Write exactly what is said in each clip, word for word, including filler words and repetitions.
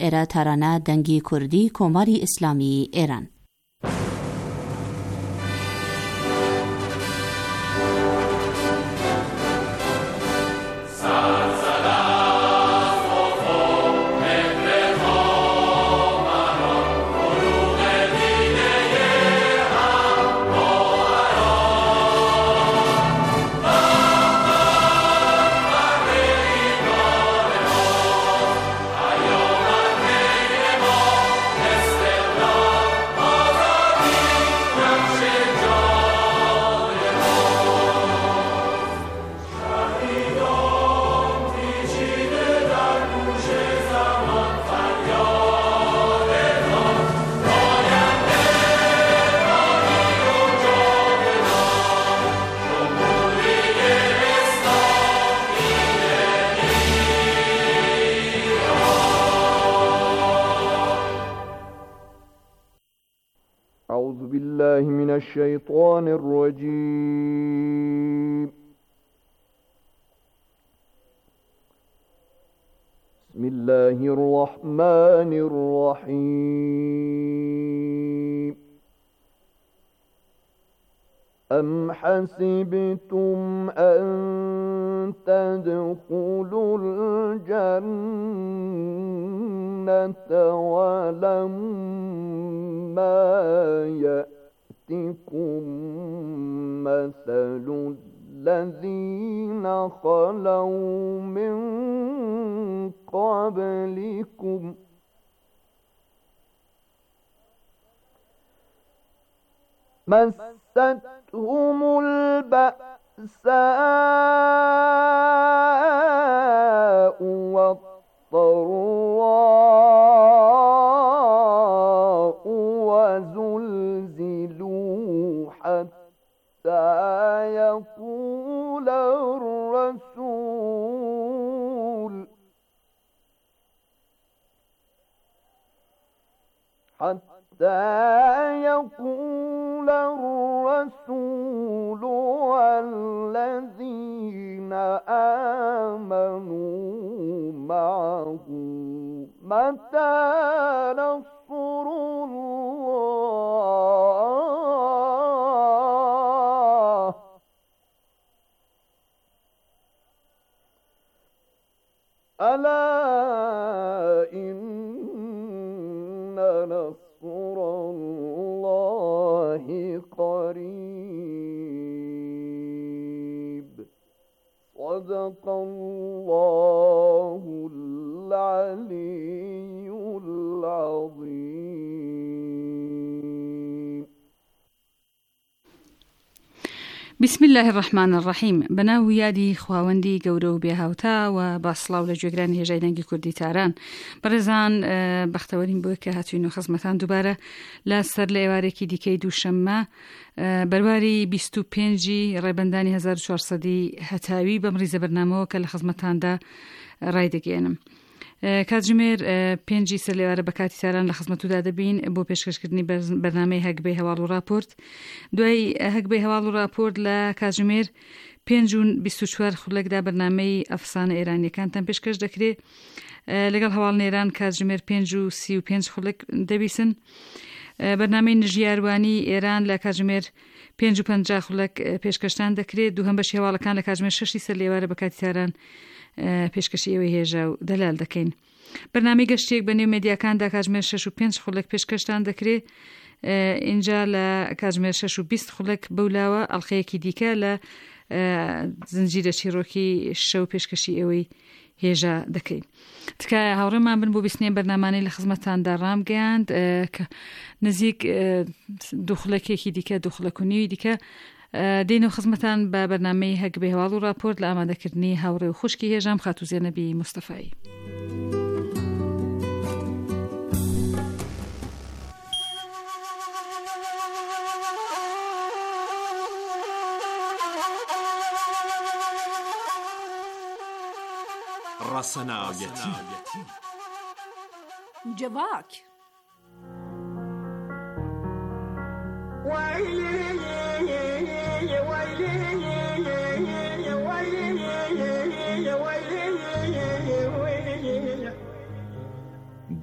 ئێرە تارانە دەنگی کوردی کۆماری ئیسلامی ئێران. أعوذ بالله من الشيطان الرجيم. بسم الله الرحمن الرحيم. أم حسبتم أن تدخلوا الجنة ولما يأتكم مثل الذين خلوا من قبلكم مستهم البأساء والضراء وزلزلوا حتى يقول الرسول حتى يقول الرسول والذين آمنوا معه متى نصر الله ألا إن نصر الله قريب. صدق الله العلي العظيم. بسم الله الرحمن الرحیم. بەناو یادی خواوەندی گەورە و بێهاوتا و باسڵاو لە گوێگرانی هێژای دەنگی کوردی تاران. بەڕێزان بەختەوەرین بۆی کە هاتووین و خزمەتان دووبارە لە سەر لە ئێوارێکی دیکەی دووشەممە بەرواری بیست و پێنجی ڕێبەندانی هەزار و چوارسەدی هەتاوی بەم ڕیزە بەرنامەوە کە لە خزمەتاندا ڕایدەگەێنم. کاتژمێر پێنجی سەر لێوارە بە کاتی تاران لە خزمەتودا دەبین بۆ پێشکەشکردنی بەرنامەی هەگبەی هەواڵ و راپۆرت. دوای هەگبەی هەواڵ و راپۆرت لە کاتژمێر پێنج و بیست و چوار خولەکدا بەرنامەی ئەفسانە ئێرانیەکانتان پێشکەش دەکرێت. لەگەڵ هەواڵ نێران کاتژمێر پێنج و سی و پێنج خولەک دەبیسن. بەرنامەی نژیاروانی ئێران لە کاتژمێر پێنج و پەنجا خولەک پێشکەشتان دەکرێت. دووهەم بەشی هەواڵەکان لە کاتژمێر شەشی سەر لێوارە بە کاتی تاران پێشکەشی ئێوەی هێژا و دەلال دەکەین. بەرنامەی گەشتێک بە نێو مێدیاکاندا کاتژمێر شەش و پێنج خولەک پێشکەشتان دەکرێت. اینجا لە کاتژمێر شەش و بیست خولەک بەولاوە ئەڵخەیەکی دیکە لە زنجیرە چیرۆکی شەو پێشکەشی ئێوەی هێژا دەکەین. تکایە هاوڕێمان بن بۆ بیستنێ بەرنامانەی لە خزمەتاندا ڕامگەیاند کە نزیک دوو خولەکێکی دیکە دوو خولەک و نیوی دیکە دێنەوە خزمەتان بە بەرنامەی هەگبەی هەواڵ و راپۆرت لە ئامادەکردنی هاوڕێ و خوشکی هێژام خاتوو زێنەبی مستەفایی. ڕەسەناویەتی جەواک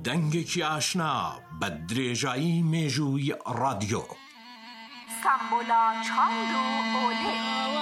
دەنگێکی ئاشنا بە درێژایی مێژووی ڕادیۆ. سامبۆلا چاند و ئۆلێ.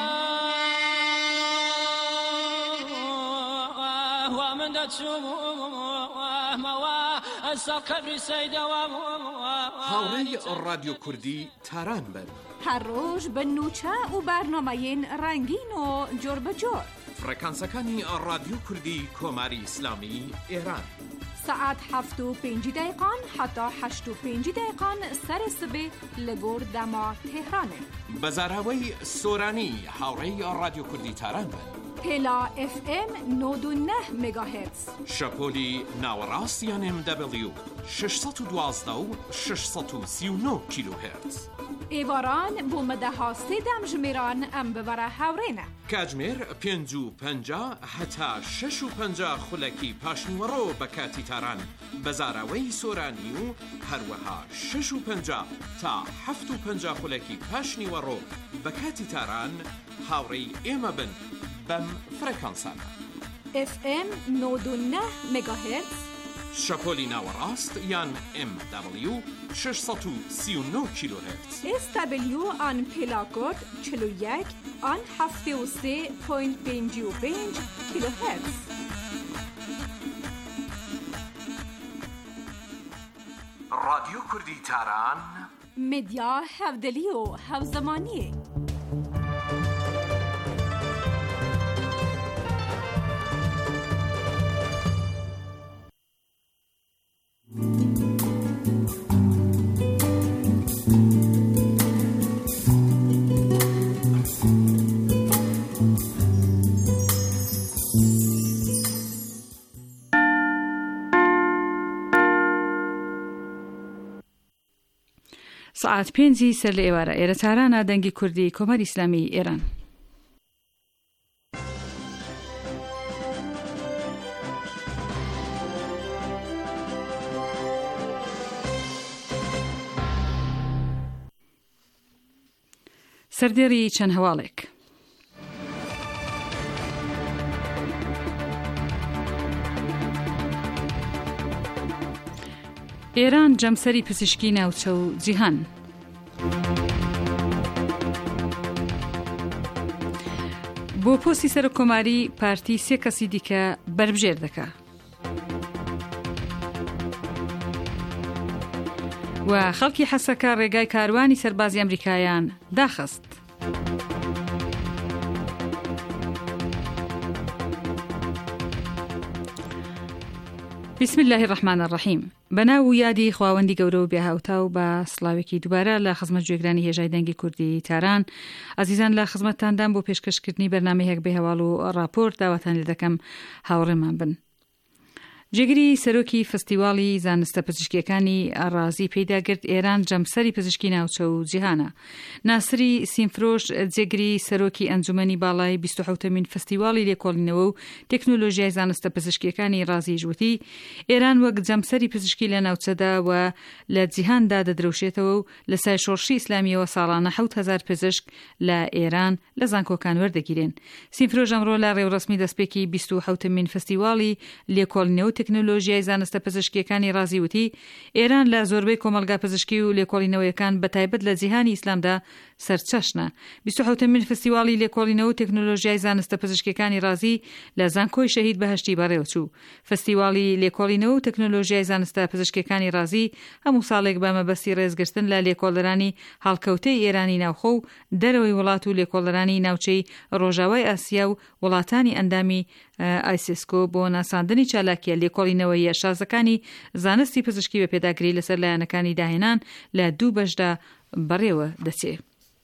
هاوڕێی ڕادیۆ کوردی تاران بن. هەر ڕۆژ بە نوچە و بەرنامەیەن ڕەنگین و جۆر بەجۆر. فڕێکانسەکانی ڕادیۆ کوردی کۆماری ئیسلامی ئێران. سعات هەفت و پێنجی دقیقان حتا هەشت و پێنجی دقیقان سەر سبێ لە گۆر دەما تێهرانێ. بەزاراوەی سۆرانی هاوڕێی ڕادیۆ کوردی تاران بن. پێلا ئف ئێم نۆد و نە مێگاهێرتز. شەپۆلی ناوەڕاست یان ئێم دەبلیو شەشسەد و دوازدە و شەشسەد و سی و نۆ کیلۆهێرتز. ئێواران بۆ مەدەها سێدەم ژمێران ئەم ببەرە هاوڕێنە. کاتژمێر پێنج و پەنجا هەتا شەش و پەنجا خولەکی پاشنیوەڕۆ بە کاتی تاران بەزاراوەی سۆرانی و هەروەها شەش و پەنجا تا هەفت و پەنجا خولەکی پاشنیوەڕۆ بە کاتی تاران هاوڕێی ئێمە بن بەم فرەکانسانە. ئف ئێم نۆد و نە مێگاهێرتز. شەپۆلی ناوەڕاست یان ئێم دەبلیو شەشسەد و سی و نۆ کیلۆهێرتز. ئێس دەبلیو ئان پێلاکۆد چل و یەک ئان هەفتێ و سێ پۆینت پێنجی و پێنج کیلۆهێرتز. ڕادیۆ کوردی تاران مدیا هەودەلی و هەوزەمانیە. سعات پێنجی سەر لە ئێوارە ئێرە تارانە دەنگی کوردی کۆماری ئیسلامی ئێران. سەردێڕی چەند هەواڵێک. ئێران جەمسەری پزیشکی ناوچە و جیهان. بۆ پۆستی سەرۆک کۆماری پارتی سێ کەسی دیکە بەربژێر دەکا. و خەڵکی حەسەکە ڕێگای کاروانی سەربازی ئەمریکایان داخست. بسم الله الرحمن الرحیم. بەناو یادی خواوەندی گەورە و بێهاوتا و بە سڵاوێکی دووبارە لە خزمەت گوێگرانی هێژای دەنگی کوردی تاران ئازیزان لە خزمەتتاندان بۆ پێشکەشکردنی بەرنامەیەک بە هەواڵ و راپۆرت داواتان لێ دەکەم هاوڕێمان بن. جێگری سەرۆکی فستیواڵی زانستە پزیشکیەکانی ڕازی پەیداگرت ئێران جەمسەری پزیشکی ناوچە و جیهانە. ناسری سیمفرۆش جێگری سەرۆکی ئەنجومەنی باڵای بیست و حوتەمین فستیواڵی لێکۆڵینەوە و تەکنۆلۆژیای زانستە پزیشکیەکانی ڕازی ژووتی ئێران وەک جەمسەری پزیشکی لە ناوچەدا و لە جیهاندا دەدرەوشێتەوە و لە سای شۆڕشی ئیسلامیەوە ساڵانە حەوت هەزار پزیشک لە ئێران لە زانکۆکان وەردەگیرێن. سیمفرۆژ ئەمڕۆ لە ڕێوڕسمی دەستپێکی بیست و حوتەمین فستیواڵی لێکۆڵینەوە تەکنۆلۆژیای زانستە پزیشکیەکانی ڕازی وتی ئێران لە زۆربەی کۆمەلگا پزیشکی و لێکۆڵینەوەیەکان بەتایبەت لە جیهانی ئیسلامدا سەرچەشنە. بیست و حوتەمین فستیواڵی لێکۆڵینەوە تەکنۆلۆژیای زانستە پزیشکیەکانی ڕازی لە زانکۆی شەهید بەهەشتی بەڕێوەچوو. فستیواڵی لێکۆڵینەوە و تەکنۆلۆژیای زانستە پزیشکیەکانی ڕازی هەموو ساڵێک بە مەبەستی ڕێزگرتن لە لێکۆڵەرانی هەڵکەوتەی ئێرانی ناوخۆ و دەرەوەی وڵات و لێکۆڵەرانی ناوچەی ڕۆژاوای ئاسیا و وڵاتانی ئەندامی ئایسیسکۆ بۆ ناساندنی چالاکیە لێکۆڵینەوەی شازەکانی زانستی پزیشکی بە پێداگری لەسەر لایەنەکانی داهێنان لە دوو بەشدا بەڕێوە دەچێت.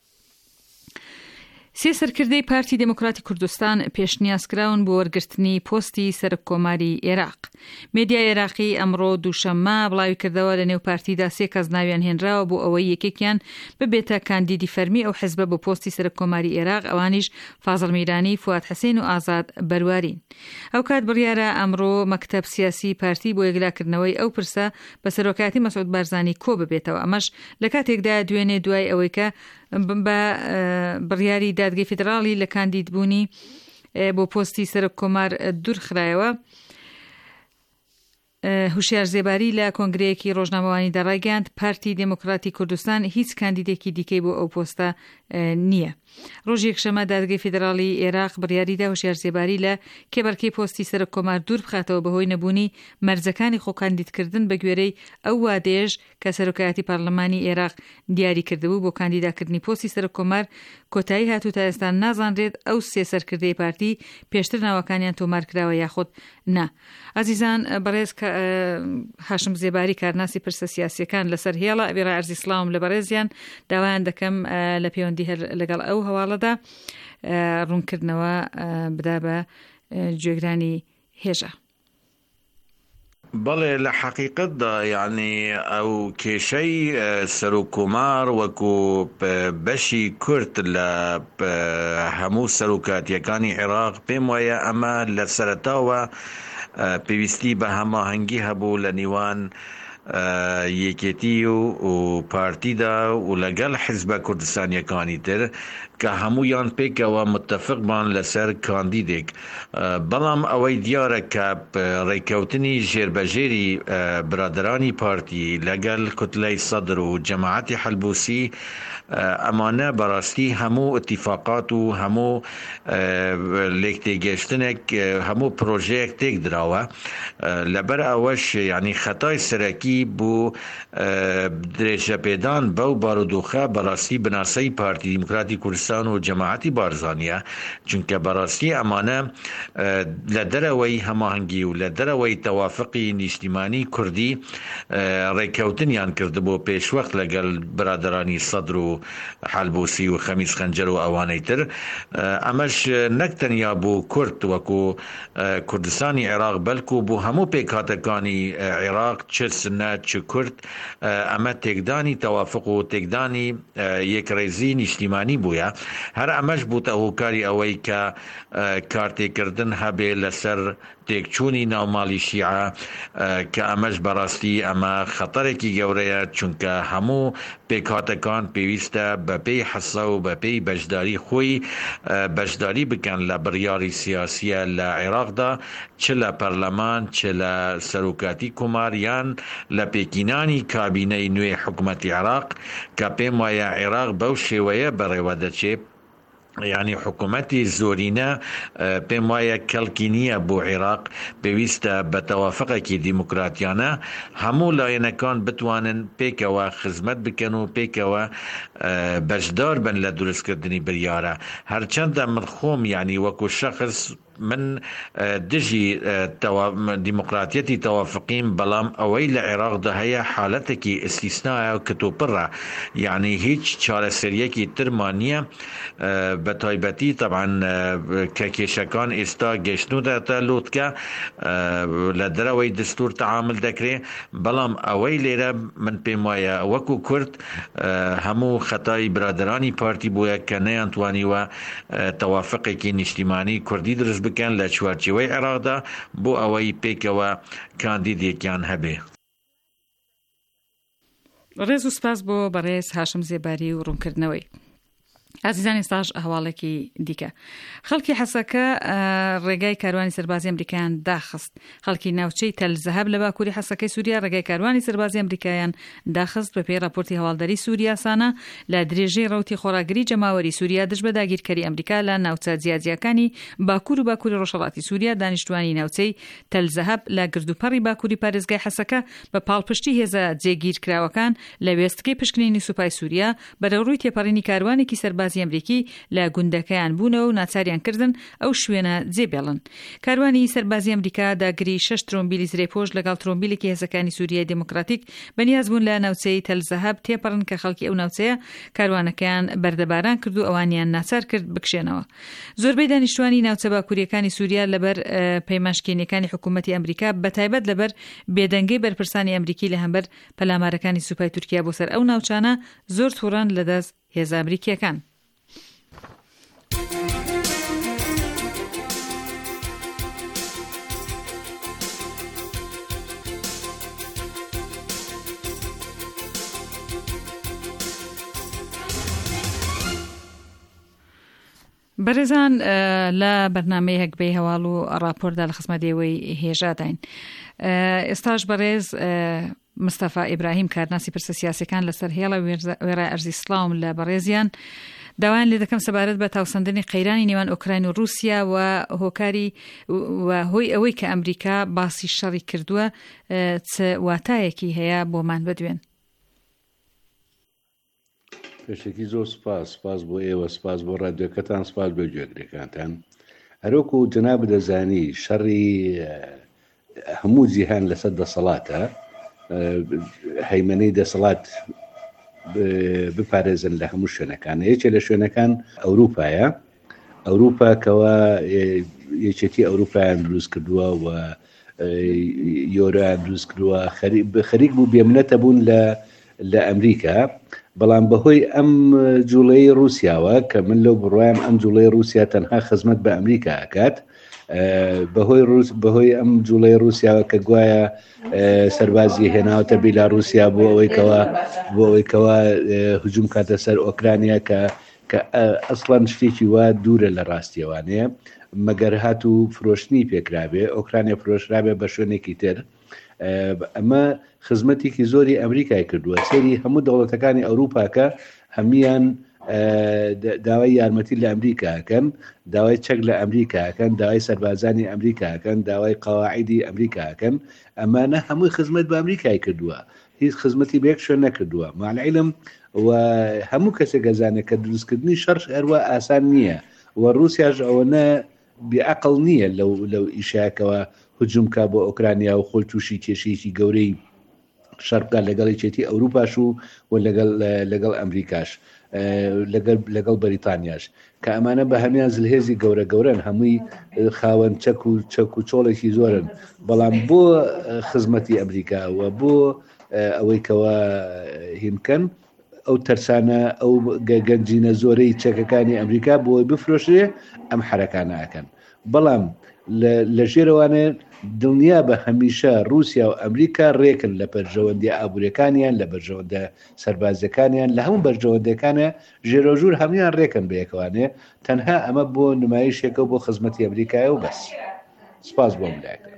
سێ سەرکردەی پارتی دموکراتی کوردستان پێشنیازکراون بۆ وەرگرتنی پۆستی سەرۆک کۆماری عێراق. مێدیای عێراقی ئەمڕۆ دووشەممە بڵاوی کردەوە لە نێو پارتیدا سێ کەس ناویان هێنراوە بۆ ئەوەی یەکێکیان ببێتە کاندیدی فەرمی ئەو حیزبە بۆ پۆستی سەرۆک کۆماری عێراق، ئەوانیش فازڵ میرانی، فواد حسین و ئازاد بەروارین. ئەو کات بڕیارە ئەمڕۆ مەکتەب سیاسی پارتی بۆ یەکلاکردنەوەی ئەو پرسە بە سەرۆکاتی مەسعود بارزانی کۆ ببێتەوە. ئەمەش لە کاتێکدا دوێنێ دوای ئەوەی کە بە بڕیاری دادگەی فیدراڵی لە کاندیدبوونی بۆ پۆستی سەرۆک کۆمار دوورخرایەوە هوشیار زێباری لە کۆنگرەیەکی ڕۆژنامەوانی دەڕایگەاند پارتی دموکراتی کوردستان هیچ کاندیدێکی دیکەی بۆ ئەو پۆستە نییە. ڕۆژی یەکشەمە دادگای فیدراڵی عێراق بڕیاریدا هوشیار زێباری لە کێبەرکەی پۆستی سەرۆک کۆمار دوور بخاتەوە بەهۆی نەبوونی مەرجەکانی خۆکاندیدکردن بە گوێرەی ئەو وادەیەش کە سەرۆکایەتی پارلەمانی عێراق دیاری کردبوو بۆ کاندیداکردنی پۆستی سەرۆک کۆمار کۆتایی هاتوو تا ئێستا نازانرێت ئەو سێ سەرکردەی پارتی پێشتر ناوەکانیان تۆمار کراوە یاخود نا. عزیزان بەڕێز هاشم زێباری کارناسی پرسە سیاسیەکان لەسەر هێڵە ئەبێ ڕائەرزی سڵاوم لە بەڕێزیان داوایان دەکەم لە پەیوەندی لەگەڵ ئەو هەواڵەدا ڕوونکردنەوە بدا بە گوێگرانی هێژە. بەڵێ لە حەقیقەتدا یعنی ئەو کێشەی سەرۆک کۆمار وەکو بەشی کورد لە هەموو سەرۆکاتیەکانی عێراق پێم وایە ئەمە لە سەرەتاوە پێویستی بە هەماهەنگی هەبوو لە نیوان یەکێتی و پارتیدا و لەگەڵ حیزبە کوردستانیەکانی تر کە هەموویان پێکەوە متفقمان لەسەر کاندیدێک. بەڵام ئەوەی دیارە کە ڕێککەوتنی ژێربەژێری برادرانی پارتی لەگەڵ کوتلەی سەدر و جەماعەتی حەلبوسی ئەمانە بەڕاستی هەموو اتفاقات و هەموو لێکتێگەشتنێک هەموو پرۆژەیەک تێک دراوە. لەبەر ئەوەش یعنی خەتای سەرەکی بوو درێژەپێدان بەو بارودۆخە بەڕاستی بناسەی پارتی دیموکراتی کوردستان و جەماعەتی بارزانیە، چونکە بەڕاستی ئەمانە لە دەرەوەی هەماهەنگی و لە دەرەوەی تەوافقی نیشتیمانی کوردی ڕێککەوتنیان کردبوو پێشوەخت لەگەڵ برادرانی سەدر و حەلبوسی و خەمیس خەنجەر و ئەوانەی تر. ئەمەش نەک تەنیا بوو کورد وەکو کوردستانی عێراق بەلکو بوو هەموو پێکهاتەکانی عێراق چ سنە چ کورد ئەمە تێکدانی تەوافق و تێکدانی یەکڕێزی نیشتیمانی بووە. هەر ئەمەش بووتە هۆکاری ئەوەی کە کارتێکردن هەبێ لەسەر تێکچوونی ناوماڵی شیعە کە ئەمەش بەڕاستی ئەمە خەتەرێکی گەورەیە، چونکە هەموو پێکهاتەکان پێویستە بەپێی حەسە و بەپێی بەشداری خۆی بەشداری بکەن لە بڕیاری سیاسیە لە عێراقدا، چ لە پەرلەمان چ لە سەرۆکاتی کۆماریان لە پێکینانی کابینەی نوێ حکوومەتی عێراق کە پێم وایە عێراق بەو شێوەیە بەڕێوە دەچێت. یعنی حکوومەتی زۆرینە پێم وایە کەڵکی نییە بۆ عێراق، پێویستە بە تەوافقێکی دیموکراتیانە هەموو لایەنەکان بتوانن پێکەوە خزمەت بکەن و پێکەوە بەشدار بن لە دروستکردنی بریارە. هەرچەندە من خۆم یعنی وەکو شەخص من دژی دیموکراتیەتی تەوافقیم، بەڵام ئەوەی لە عێراقدا هەیە حالەتێکی ئستیسنایە و کتۆپڕە، یعنی هیچ چارەسەریەکی ترمان نییە. بە تایبەتی طبعاً کە کێشەکان ئێستا گەشتنودەتە لوتکە لە دەرەوەی دستور تەعامل دەکرێت، بەڵام ئەوەی لێرە من پێم وایە وەکو کورد هەموو خەتای برادرانی پارتی بووە کە نەیانتوانیوە تەوافقێکی نیشتیمانی کوردی دروست بکەن لە چوارچێوەی عێراقدا بۆ ئەوەی پێکەوە کاندیدێکیان هەبێ. ڕێز و سپاس بۆ بەڕێز هاشم زێباری و ڕوونکردنەوەی. عزیزانی ئێستاش هەواڵێکی دیکە. خەڵکی حەسەکە ڕێگای کاروانی سەربازی ئەمریکایان داخست. خەڵکی ناوچەی تەلزەهەب لە باکووری حەسەکەی سووریا ڕێگای کاروانی سەربازی ئەمریکایان داخست بە پێی راپۆرتی هەواڵداری سووریا سانە لە درێژەی ڕەوتی خۆراگری جەماوەری سووریا دژ بە داگیرکەری ئەمریکا لە ناوچە جیاجیەکانی باکوور و باکووری ڕۆژهەڵاتی سووریا. دانیشتوانی ناوچەی تەلزەهەب لە گردوپەڕی باکووری پارێزگای حەسەکە بە پاڵپشتی هێزە جێگیرکراوەکان لە وێستگەی پشکنینی سوپای سووریا بەرەوڕووی تێپەڕینی کاروانێکی سەربازی ئەمریکی لە گوندەکەیان بوونەوە و ناچاریان کردن ئەو شوێنە جێبێڵن. کاروانی سەربازی ئەمریکا داگری شەش ترۆمبیلی زرێپۆش لەگەڵ ترۆمبیلێکی هێزەکانی سووریای دموکراتیک بەنیاز بوون لە ناوچەی تەلزەهەب تێپەڕن کە خەڵکی ئەو ناوچەیە کاروانەکەیان بەردەباران کرد و ئەوانیان ناچار کرد بکشێنەوە. زۆربەی دانیشتوانی ناوچە باکووریەکانی سووریا لەبەر پەیمانشکێنیەکانی حکوومەتی ئەمریکا بەتایبەت لەبەر بێدەنگەی بەرپرسانی ئەمریکی لە هەمبەر پەلامارەکانی سوپای تورکیا بۆ سەر ئەو ناوچانە زۆر تووڕان لەدەست هێزە ئەمریکیەکان. بەڕێزان لە بەرنامەیە هەکبەی هەواڵ و ڕاپۆردا لە خزمەتێوەی هێژاداین. ئێستاش بەڕێز مستەفا ئیبراهیم کارناسی پرسە سیاسەکان لەسەر هێڵە وێرای ئەرزی سڵاوم لە بەڕێزیان داوایان لێ دەکەم سەبارەت بە تاوسەندنی قەیرانی نێوان ئۆکراین و رووسیا و هۆکاری و هۆی ئەوەی کە ئەمریکا باسی شەڕی کردووە چ واتایەکی هەیە بۆمان بدوێن. پێشێکی زۆر سپاس سپاس بۆ ئێوە سپاس بۆ ڕادیۆکەتان سپاس بۆ گوێگرەکانتان. هەروەکو جەناب دەزانی شەڕی هەموو جیهان لەسەر دەسەڵاتە، هەیمەنەی دەسەڵات بپارێزن لە هەموو شوێنەکان. یەکێ لە شوێنەکان ئەوروپایە، ئەوروپا کەوا یەکێتی ئەوروپایان دروست کردووە و یۆرۆیان دروست کردووە، خەریک بوو بێمنەتە بوون لە ئەمریکا. بەڵام بەهۆی ئەم جوڵەی رووسیاوە کە من لەو بڕوایم ئەم جوڵەی رووسیا تەنها خزمەت بە ئەمریکا ئەکات، بەهۆی ئەم جوڵەی رووسیاوە کە گوایە سەربازی هێناوەتە بیلاروسیا بۆ ئەوەیکەوە بۆ ئەوەیکەوە هجووم کاتە سەر ئۆکرانیا کە کە ئەسڵەن شتێکی وا دوورە لە ڕاستیەوانەیە، مەگەر هات و فرۆشتنی پێکرابێ، ئۆکرانیا فرۆشرابێ بە شوێنێکی تر. ئەمە خزمەتێکی زۆری ئەمریکای کردووە. سێری هەموو دەوڵەتەکانی ئەوروپاکە هەمیان داوای یارمەتی لە ئەمریکاکەن، داوای چەک لە ئەمریکاکەن، داوای سەربازانی ئەمریکاکەن، داوای قەواعیدی ئەمریکاکەن. ئەمانە هەمووی خزمەت بە ئەمریکای کردووە، هیچ خزمەتی بەیەک شوێن نەکردووە. ماعلعیلم و هەموو کەسێک گەزانێت کە دروستکردنی شەڕ هەروە ئاسان نییە و رووسیاش ئەوەنە بێعەقڵ نییە لەو لەو ئیشاکەوە هجوومکە بۆ ئۆکرانیا و خۆی تووشی کێشەیەکی گەورەی شەڕکە لەگەڵ یەکێتی ئەوروپاش و لەگەڵ ئەمریکاش لەگەڵ بەریتانیاش کە ئەمانە بە هەمیان زلهێزی گەورە گەورن، هەمووی خاوەن چەک و چەک و چۆڵێکی زۆرن. بەڵام بۆ خزمەتی ئەمریکا و بۆ ئەوەی کەوە هیمکەن ئەو تەرسانە ئەو گەنجینە زۆرەی چەکەکانی ئەمریکا بۆی بفرۆشرێ ئەم حرەکانە ئەکەن. بەڵام لە ژێرەوانێ دڵنیا بە هەمیشە رووسیا و ئەمریکا ڕێکن لە بەرژەوەندی ئابوورەکانیان، لە بەرژەوەندە سەربازەکانیان، لە هەموو بەرژەوەندەکانە ژێرەژوور هەمویان ڕێکن بەیەکەوانێ. تەنها ئەمە بۆ نمایشێکە بۆ خزمەتی ئەمریکایە و بەس. سپاس بۆ ملایەکە.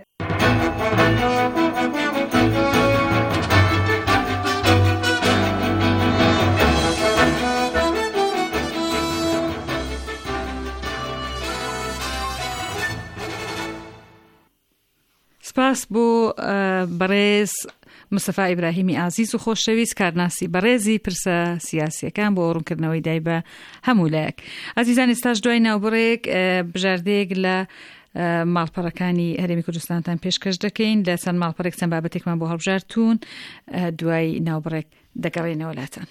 سپاس بۆ بەڕێز مستەفا ئیبراهیمی ئازیز و خۆشەویست کارناسی بەڕێزی پرسە سیاسیەکان بۆ ئەوڕوونکردنەوەی دای بە هەموو لایەک. ئازیزان ئێستاش دوای ناوبڕێک بژاردەیەک لە ماڵپەڕەکانی هەرێمی کوردستانتان پێشکەش دەکەین. لە چەند ماڵپەڕێک چەند بابەتێکمان بۆ هەڵبژاردوون، دوای ناوبڕێک دەگەڕێنەوە لاتان.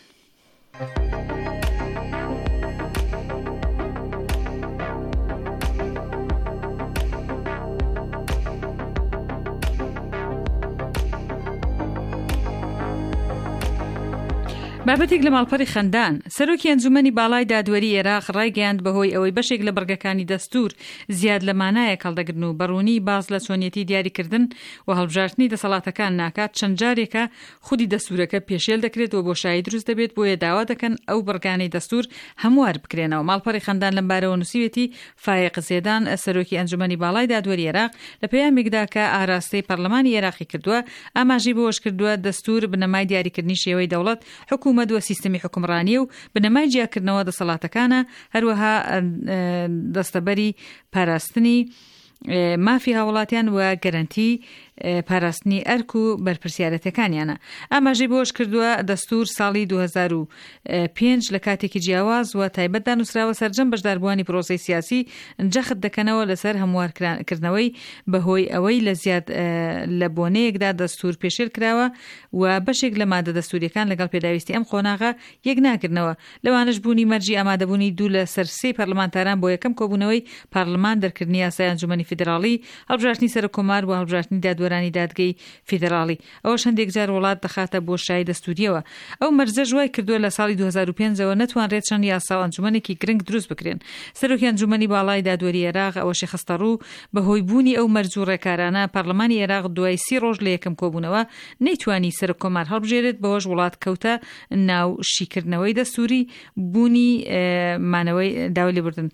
بابەتێک لە ماڵپەڕی خەندان. سەرۆکی ئەنجومەنی باڵای دادوەری عێراق ڕایگەیاند بەهۆی ئەوەی بەشێک لە بڕگەکانی دەستور زیاد لە مانایە کەڵدەگرن و بەڕوونی باز لە چۆنیەتی دیاریکردن و هەڵبژاردننی دەسەڵاتەکان ناکات، چەند جارێکە خودی دەستورەکە پێشێل دەکرێتەوە بۆ شایی دروست دەبێت، بۆیە داوا دەکەن ئەو بڕگانەی دەستور هەموار بکرێنەوە. ماڵپەڕی خەندان لەمبارەوە نووسیوێتی فایق زێدان سەرۆکی ئەنجومەنی باڵای دادوەری عێراق لە پەیامێکدا کە ئاراستەی پەرلەمانی عێراقی کردووە ئاماژەی بۆش کردووە دەستور بنەمای دیاریکردنی شێوەی دەوڵەت، حکوومەت و سیستەمی حکومڕانی و بنەمای جیاکردنەوە دەسەڵاتەکانە، هەروەها دەستەبەری پاراستنی مافی هاوڵاتیان و گەرانتی پاراستنی ئەرک و بەرپرسیارەتەکانیانە. ئاماژەی بۆش کردووە دەستور ساڵی دوو هەزار و پێنج لە کاتێکی جیاواز و تایبەت دانووسراوە سەرجەم بەشداربووانی پرۆسەی سیاسی جەخت دەکەنەوە لەسەر هەموارکردنەوەی بەهۆی ئەوەی لە زیاد لە بۆنەیەکدا دەستور پێشێل کراوە و بەشێک لە مادە دەستوریەکان لەگەڵ پێداویستی ئەم قۆناغا یەک ناکردنەوە. لەوانش بوونی مەرجی ئامادەبوونی دوو لە سەر سێ پەرلەمانتاران بۆ یەکەم کۆبوونەوەی پارلەمان دەرکردنی یاسای ئەنجومەنی فیدراڵی، هەڵبژاردننی سەرۆکۆمار و هەڵبژاردننی دادوەرانی دادگەی فیدراڵی. ئەوە هەندێک جار وڵات دەخاتە بۆ شای دەستوریەوە. ئەو مەرجە ژوای کردووە لە ساڵی دوو هەزار و پێنجەوە نەتوانرێت چەند یاسا و ئەنجومەنێکی گرنگ دروست بکرێن. سەرۆکی ئەنجومەنی باڵای دادوەری عێراق ئەوەشی خستە ڕوو بەهۆی بوونی ئەو مەرج و ڕێکارانە پەرلەمانی عێراق دوای سی ڕۆژ لە یەکەم کۆبوونەوە نەیتوانی سەرۆکۆمار هەڵبژێرێت، بەوەش وڵات کەوتە ناو شیکردنەوەی دەستوری بوونی مانەوەی داوای لێبوردن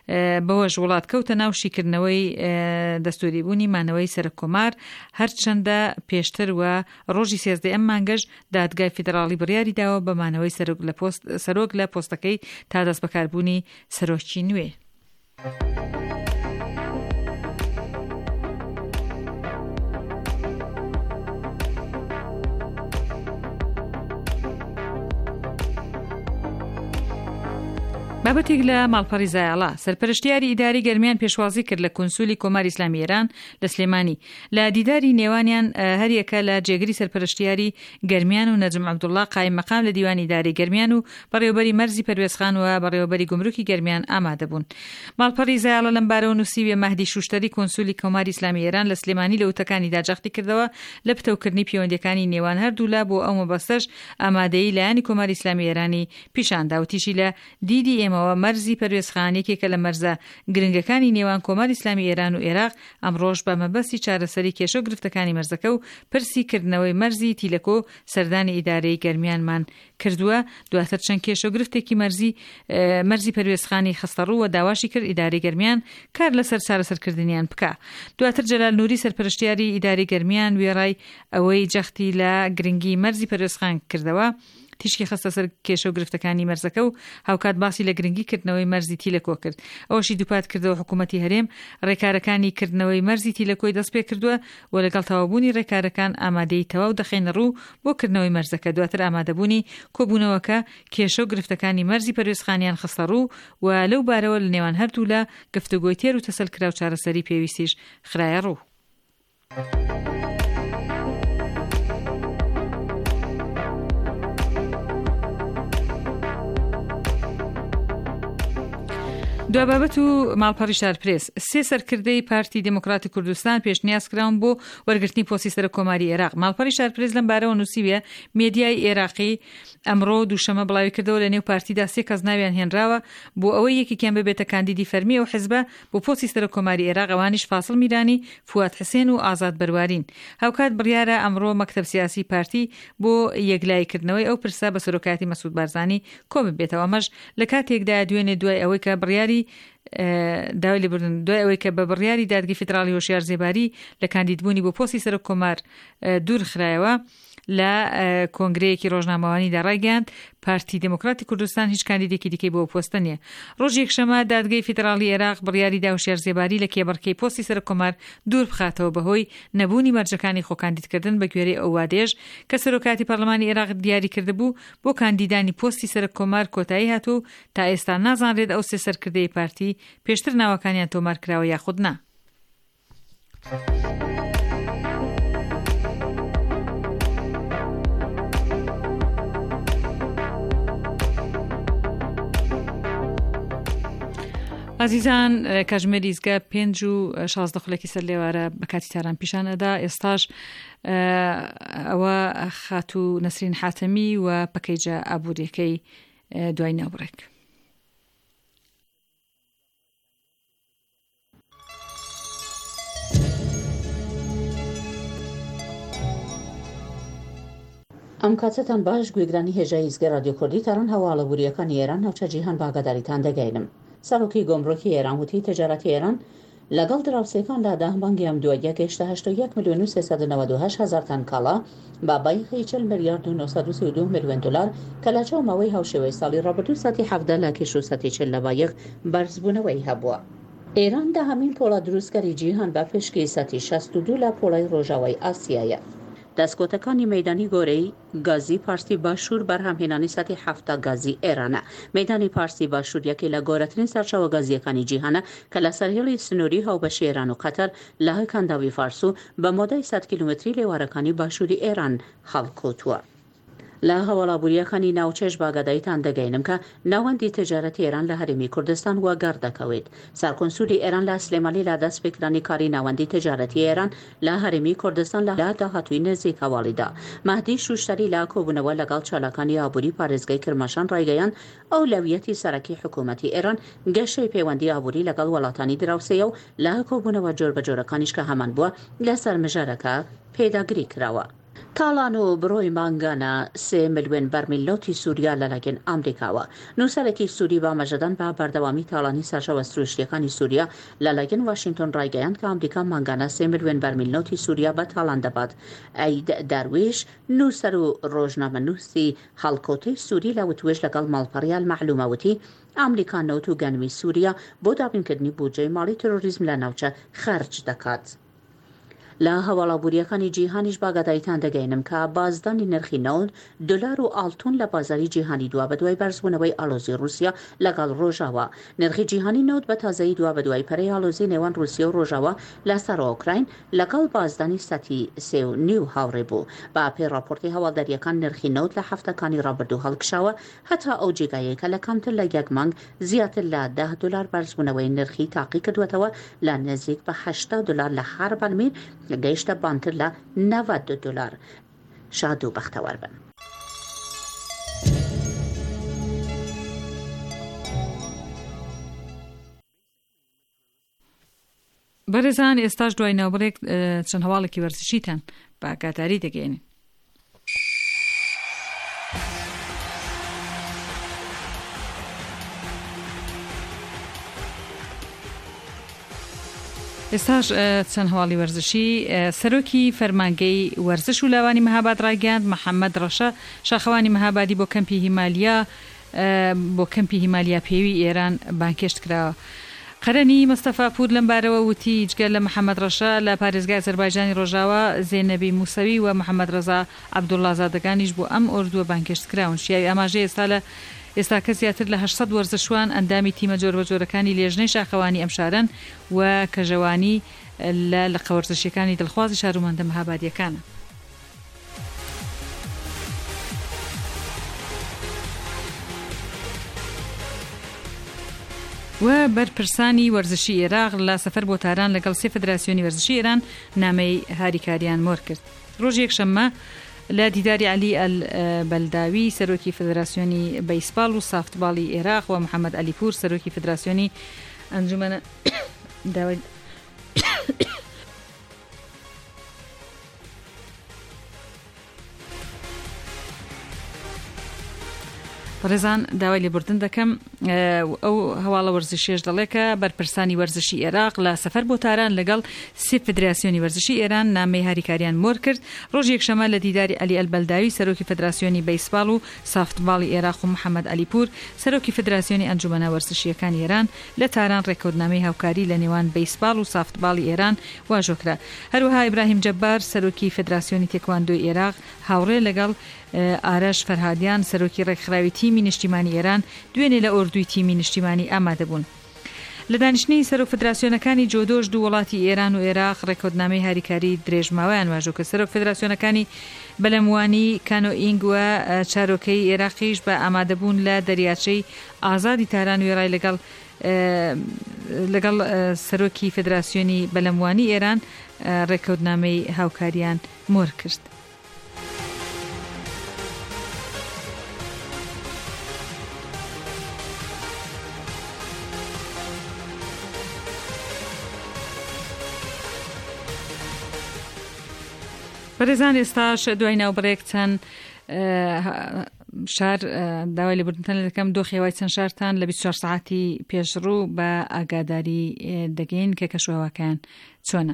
بەوەش وڵات کەوتە ناو شیکردنەوەی دەستوریبوونی مانەوەی سەرۆک کۆمار هەرچەندە پێشتر وە ڕۆژی سێزدە ئەم مانگەش دادگای فیدراڵی بڕیاری داوە بە مانەوەی سەرۆک لە پۆستەکەی تا دەست بەکاربوونی سەرۆکی نوێ. بابەتێک لە ماڵپەڕی زایاڵا سەرپەرشتیاری ئیداری گەرمیان پێشوازی کرد لە کۆنسولی کۆماری ئیسلامی ئێران لە سلێمانی لە دیداری نێوانیان هەریەکە لە جێگری سەرپەرشتیاری گەرمیان و نەجم عەبدوڵڵا قایم مەقام لە دیوانی ئیداری گەرمیان و بەڕێوەبەری مەرزی پەروێزخان و بەڕێوەبەری گومروکی گەرمیان ئامادە بوون. ماڵپەڕی زایاڵا لەم بارەوە نووسیوێ مەهدی شوشتەری کۆنسولی کۆماری ئیسلامی ئێران لە سلێمانی لە وتەکانی داجەختی کردەوە لە پتەوکردنی پەیوەندیەکانی نێوان هەردوولا بۆ ئەو مەبەستەش ئامادەیی لایەنی کۆماری ئیسلامی ئێرانی پیشاندا و تیشی لە دیدی ئێمەوە مەرزی پەروێزخانێکێکە لە مەرزە گرنگەکانی نێوان کۆماری ئیسلامی ئێران و عێراق ئەمڕۆژ بە مەبەستی چارەسەری کێشە و گرفتەکانی مەرزەکە و پرسیکردنەوەی مەرزی تیلەکۆ سەردانی ئیدارەی گەرمیانمان کردووە. دواتر چەند کێشە و گرفتێکی مەرزی مەرزی پەروێزخانی خستەڕوو و داواشی کرد ئیدارەی گەرمیان کار لەسەر چارەسەرکردنیان بکە. دواتر جەلال نووری سەرپەرشتیاری ئیدارەی گەرمیان وێڕای ئەوەی جەختی لە گرنگی مەرزی پەروێزخان کردەوە تیشکی خستە سەر کێشە و گرفتەکانی مەرزەکە و هاوکات باسی لە گرنگی کردنەوەی مەرزی تیلەکۆ کرد. ئەوەشی دووپات کردەوە حکوومەتی هەرێم ڕێکارەکانی کردنەوەی مەرزی تیلەکۆی دەست پێ کردووە و لەگەڵ تەوابوونی ڕێکارەکان ئامادەی تەواو دەخێنە ڕوو بۆ کردنەوەی مەرزەکە. دواتر ئامادەبوونی کۆبوونەوەکە کێشە و گرفتەکانی مەرزی پەروێزخانیان خستە ڕوو و لەو بارەوە لە نێوان هەردوو لە گفتوگۆی تێر و تەسەلکرا و چارەسەری پێویستیش خرایە ڕوو. دوابابەت و ماڵپەڕی شارپرێس سێ سەرکردەی پارتی دموکراتی کوردستان پێشنیازکراون بۆ وەرگرتنی پۆستی سەرۆک کۆماری عێراق. ماڵپەڕی شارپرێس لەم بارەوە نووسیوێ میدیای عێراقی ئەمڕۆ دووشەمە بڵاوی کردەوە لە نێو پارتیدا سێ کەس ناویان هێنراوە بۆ ئەوەی یەکێکیان ببێتە کاندیدی فەرمی ئەو حیزبە بۆ پۆستی سەرۆک کۆماری عێراق، ئەوانیش فاسڵ میرانی، فواد حسێن و ئازاد بەروارین. هاوکات بڕیارە ئەمڕۆ مەکتەب سیاسی پارتی بۆ یەکلایکردنەوەی ئەو پرسە بە سەرۆکاتی مەسعود بارزانی کۆ ببێتەوە. ئەمەش لە کاتێکدا دوێنێ دوای ئەوەی کە بڕیاری داوای لێبوردن دوای ئەوەی کە بە بڕیاری دادگای فیدراڵی هۆشیار زێباری لە کاندیدبوونی بۆ پۆستی سەرۆک کۆمار دوور خرایەوە لە کۆنگرەیەکی ڕۆژنامەوانیدا ڕایگەیاند پارتی دموکراتی کوردستان هیچ کاندیدێکی دیکەی بۆ پۆستە نییە. ڕۆژی یەکشەمە دادگای فیدراڵی عێراق بڕیاری دا هۆشیار زێباری لە کێبڕکەی پۆستی سەرۆک کۆمار دوور بخاتەوە بەهۆی نەبوونی مەرجەکانی خۆکاندیدکردن بە گوێرەی ئەو وادێژ کە سەرۆکاتی پەرلەمانی عێراق دیاری کردبوو بۆ کاندیدانی پۆستی سەرۆک کۆمار کۆتایی هاتوو تا ئێستا نازانرێت ئەو سێ سەرکردەی پارتی پێشتر ناوەکانیان تۆمار کراوە یاخود نا. عزیزان، کاتژمێری ئیزگا پێنج و شازدە خولەکی سەر لێوارە بە کاتی تاران پیشانەدا. ئێستاش ئەوە خاتوو نەسرین حاتەمی و پەکەیجە ئابوووریەکەی دوای ناوبڕێک. ئەم کاتتان باش گوێگرانی هێژای ئیزگە رادیۆ کوردی تاران هەواڵە بوریەکانی ئێران ناوچە جیهان باگاداریتان دەگەینم. سەرۆکی گۆمڕۆکی ئێران وتی تجارەتی ئێران لەگەڵ دراوسێکاندا داهبانگی ئەم دووە گەیشتە هەشتا و یەک ملیۆن و سێسەد و نەوەد و هەشت هەزار تان کاڵا با بایەخی چل ملیارد و نۆسەد و سی و دوو ملیۆن دلار کە لە چەو ماوەی هاوشێوەی ساڵی ڕابردوو سەتی حەڤدە لە کیش و سەتی چل لە بایەخ بەرزبوونەوەی هەبووە. ئێران داهەمین پۆڵە دروستکەری جیهان بە پشکی سەتی شەست و دوو لە پۆڵەی ڕۆژاوای ئاسیایە. دەستکۆتەکانی مەیدانی گۆرەی گازی پارسی باشوور بەرهەمهێنانی سەتی حەفتا گازی ئێرانە. مەیدانی پارسی باشوور یەکێ لە گۆرەترین سەرچاوە گازیەکانی جیهانە کە لە سەرهێڵی سنووری هاوبەشی ئێران و قەتەر لە هەکانداوی فارس و بە مۆدای سەد کیلومتری لێوارەکانی باشووری ئێران هەڵکۆتووە. لە هەواڵابووریەکانی ناوچێش باگاداریتان دەگەینم کە ناوەندی تجارەتی ئێران لە هەرێمی کوردستان وەگەڕ دەکەوێت. سەرکۆنسولی ئێران لە سلێمانی لا دەستپێکرانی کاری ناوەندی تجارەتی ئێران لە هەرێمی کوردستان لە داهاتووی نزیک هەواڵیدا. مەهدی شوشتەری لا کۆبوونەوە لەگەڵ چالاکانی ئابووری پارێزگای کرماشان ڕایگەیاند ئەو لەویەتی سەرەکی حکوومەتی ئێران گەشەی پەیوەندی ئابووری لەگەڵ وڵاتانی دراوسێیە و لە کۆبوونەوە جۆر بە جۆرەکانیش کە هەمان بووە لەسەر مژارەکە پێداگری کراوە. تاڵان و بڕۆی مانگانە سێ ملیۆن بەرمیلۆتی سووریا لەلایەن ئەمریکاوە. نووسەرێکی سووری بامەژەدان بە بەردەوامی تاڵانی سەرچەوە سروشتیەکانی سووریا لەلایەن واشنگتن ڕایگەیاند کە ئەمریکا مانگانە سێ ملیۆن بەرمیلۆتی سووریا بە تاڵان دەبات. ئەید دەرویش نووسەر و ڕۆژنامەنووسی هەڵکۆتەی سووری لە وتوێژ لەگەڵ ماڵپەڕیان مەعلومەوتی ئەمریکا نەوت و گەنمی سووریا بۆ دابینکردنی بودجەی ماڵی تۆرۆریزم لە ناوچە خەرج دەکات. لە هەواڵابووریەکانی جیهانیش باگاداریتان دەگەینم کە بازدانی نرخی نەوت دلار و ئاڵتون لە بازاری جیهانی دوا بەدوای بەرزبوونەوەی ئالۆزی رووسیا لەگەڵ ڕۆژاوە. نرخی جیهانی نەوت بە تازایی دوا بەدوای پەرەی ئالۆزی نێوان رووسیا و ڕۆژاوە لەسەر ئۆکراین لەگەڵ بازدانی سەتی سێ و نیو هاوڕێ بوو. با پێی راپۆرتی هەواڵداریەکان نرخی نەوت لە هەفتەکانی ڕابردوو هەڵکشاوە هەتا ئەو جێگایە کە لە کەمتر لە یەک مانگ زیاتر لە دە دلار بەرزبوونەوەی نرخی تاقی کردوێتەوە لە نزیک بە هەشتا دلار لە هەر بەرمیل گەیشتە بانتر لە نەڤەد دلار. شاد و بەختەوەر بن. بەڕێزان ئێستاش دوای ناوبڕێک چەند هەواڵێکی وەرزشیتان بە ئاگاداری دەگەێنین. ئێستاش چەند هەواڵی وەرزشی. سەرۆکی فەرمانگەی وەرزش و لاوانی مەهاباد ڕایگەاند محەممەد ڕەشە شاخەوانی مەهابادی بۆ کەمپی هیمالیا بۆ کەمپی هیمالیا پێوی ئێران بانکێشت کراوە. قەرەنی مەستەفا پور لەم بارەوە وتی جگەل لە محەممەد ڕەشە لە پارێزگای ئەزەربایجانی ڕۆژاوە زێنەبی موسەوی و محەممەد ڕەزا عەبدوڵڵازادەکانیش بۆ ئەم ئۆردووە بانکێشت کراون. شیاوی ئاماژەی ئێستا لە ئێستا کە زیاتر لە هەشت وەرزشوان ئەندامی تیمە جۆربەجۆرەکانی لێژنەی شاخەوانی ئەم شارن و کەژەوانی لە لە قەوەرزشیەکانی دڵخوازی شارومەندە مەهابادیەکانە. و بەرپرسانی وەرزشی عێراق لە سەفەر بۆ تاران لەگەڵ سێ فدراسیۆنی وەرزشی ئێران نامەی هاریکاریان مۆر کرد. ڕۆژی یەکشەممە لە دیداری علی ئەلبەلداوی سەرۆکی فدراسیۆنی بەیسبال و سافتباڵی عێراق و محەممەد ئەلیپور سەرۆکی فدراسیۆنی ئەنجومەنە داوای ڕێزان داوای لێبوردن دەکەم. ئەو هەواڵە وەرزشیش دەڵێکە بەرپرسانی وەرزشی عێراق لە سەفەر بۆ تاران لەگەڵ سێ فدراسیۆنی وەرزشی ئێران نامەی هاریکاریان مۆر کرد. ڕۆژی یەکشەمە لە دیداری علی ئەلبەلداوی سەرۆکی فدراسیۆنی بەیسبال و سافتباڵی عێراق و محەممەد ئەلیپور سەرۆکی فدراسیۆنی ئەنجومەنە وەرزشیەکانی ئێران لە تاران ڕێکەوتنامەی هاوکاری لە نێوان بەیسبال و سافتباڵی ئێران واژۆکرا. هەروەها ئیبراهیم جەبار سەرۆکی فدراسیۆنی تێکواندۆی عێراق هاوڕێ لەگەڵ ئارەش فەرهادیان سەرۆکی ڕێکخراوی تیمی نیشتیمانی ئێران دوێنێ لە ئۆردوی تیمی نیشتیمانی ئامادەبوون. لە دانیشتنی سەرۆک فدراسیۆنەکانی جۆدۆش دوو وڵاتی ئێران و عێراق ڕێکەوتنامەی هاریکاری درێژماوەیان واژۆ کە سەرۆک فدراسیۆنەکانی بەلەموانی کانۆئینگ و چارۆکەی عێراقیش بە ئامادەبوون لە دەریاچەی ئازادی تاران وێڕای لەگەڵ لەگەڵ سەرۆکی فدراسیۆنی بەلەموانی ئێران ڕێکەوتنامەی هاوکاریان مۆر کرد. بەڕێزان ئێستاش دوای ناوبڕێک چەند شار داوای لێبوردنتان دەکەم دۆ خێوای چەند شارتان لە بیست و چوار ساعتی پێشڕوو بە ئاگاداری دەگەین کە کەشوهەواکەیان چۆنە.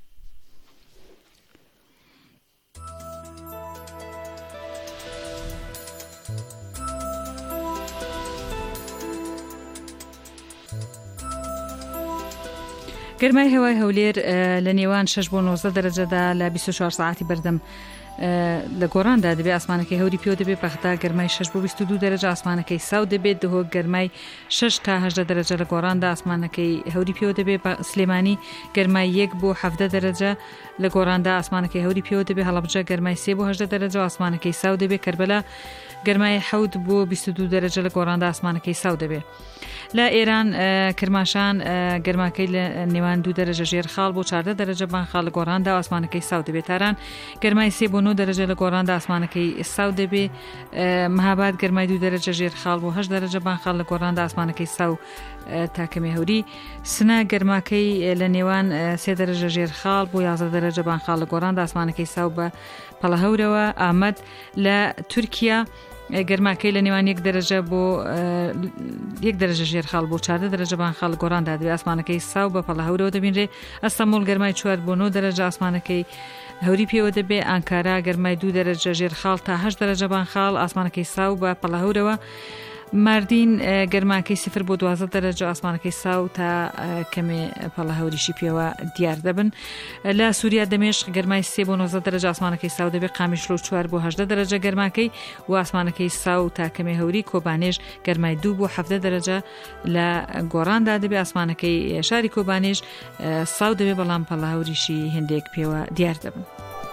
گەرمای هەوای هەولێر لە نێوان شەش بۆ نۆزدە دەرەجەدا لە بیست و چوار ساعتی بەردەم لە گۆڕاندا دەبێت ئاسمانەکەی هەوری پێوە دەبێت بەغدا گەرمای شەش بۆ بیست و دوو دەرەجە ئاسمانەکەی ساو دەبێت دهۆک گەرمای شەش تا هەژدە دەرەجە لە گۆڕاندا ئاسمانەکەی هەوری پێوە دەبێت سلێمانی گەرمای یەک بۆ حەڤدە دەرەجە لە گۆڕاندا ئاسمانەکەی هەوری پێوە دەبێت هەڵەبجە گەرمای سێ بۆ هەژدە دەرەجە ئاسمانەکەی ساو دەبێت کەربەلا گەرمای حەوت بۆ بیست و دوو دەرەجە لە گۆڕاندا ئاسمانەکەی ساو دەبێت. لە ئێران کرماشان گەرماکەی لە نێوان دو دەرەجە ژێر خاڵ بۆ چاردە دەرەجە بانخاڵ لە گۆڕاندا ئاسمانەکەی ساو دەبێت. تاران گەرمای سێ بۆ نۆ دەرەجە لە گۆڕاندا ئاسمانەکەی ساو دەبێت. مەهاباد گەرمای دو دەرەجە ژێر خاڵ بۆ هەشت دەرەجە بانخاڵ لە گۆڕاندا ئاسمانەکەی ساو تاکەمێ هەوری. سنە گەرماکەی لە نێوان سێ دەرەجە ژێر خاڵ بۆ یازدە دەرەجە بانخاڵ لە گۆڕاندا ئاسمانەکەی ساو بە پەڵەهەورەوە. ئامەد لە تورکیا گەرماکەی لە نێوان یەک دەرەجە بۆ یەک دەرەجە ژێر خاڵ بۆ چاردە دەرەجە بانخاڵ لە گۆڕاندا دەبێت ئاسمانەکەی ساو بە پەڵەهەورەوە دەبینرێ. ئەستەمبول گەرمای چوار بۆ نۆ دەرەجە ئاسمانەکەی هەوری پێوە دەبێ. ئانکارا گەرمای دوو دەرەجە ژێر خاڵ تا هەشت دەرەجە بانخاڵ ئاسمانەکەی ساو بە پەڵەهەورەوە. ماردین گەرماکەی سفر بۆ دوازدە دەرەجە ئاسمانەکەی ساو تا کەمێ پەڵەهەوریشی پێوە دیار دەبن. لە سووریا دەمێشق گەرمای سێ بۆ نۆزدە دەرەجە ئاسمانەکەی ساو دەبێت. قامیشلۆ چوار بۆ هەژدە دەرەجە گەرماکەی و ئاسمانەکەی ساو تا کەمێ هەوری. کۆبانێژ گەرمای دوو بۆ حەڤدە دەرەجە لە گۆڕاندا دەبێت ئاسمانەکەی شاری کۆبانێژ ساو دەبێت بەڵام پەڵەهەوریشی هەندێک پێوە دیار دەبن.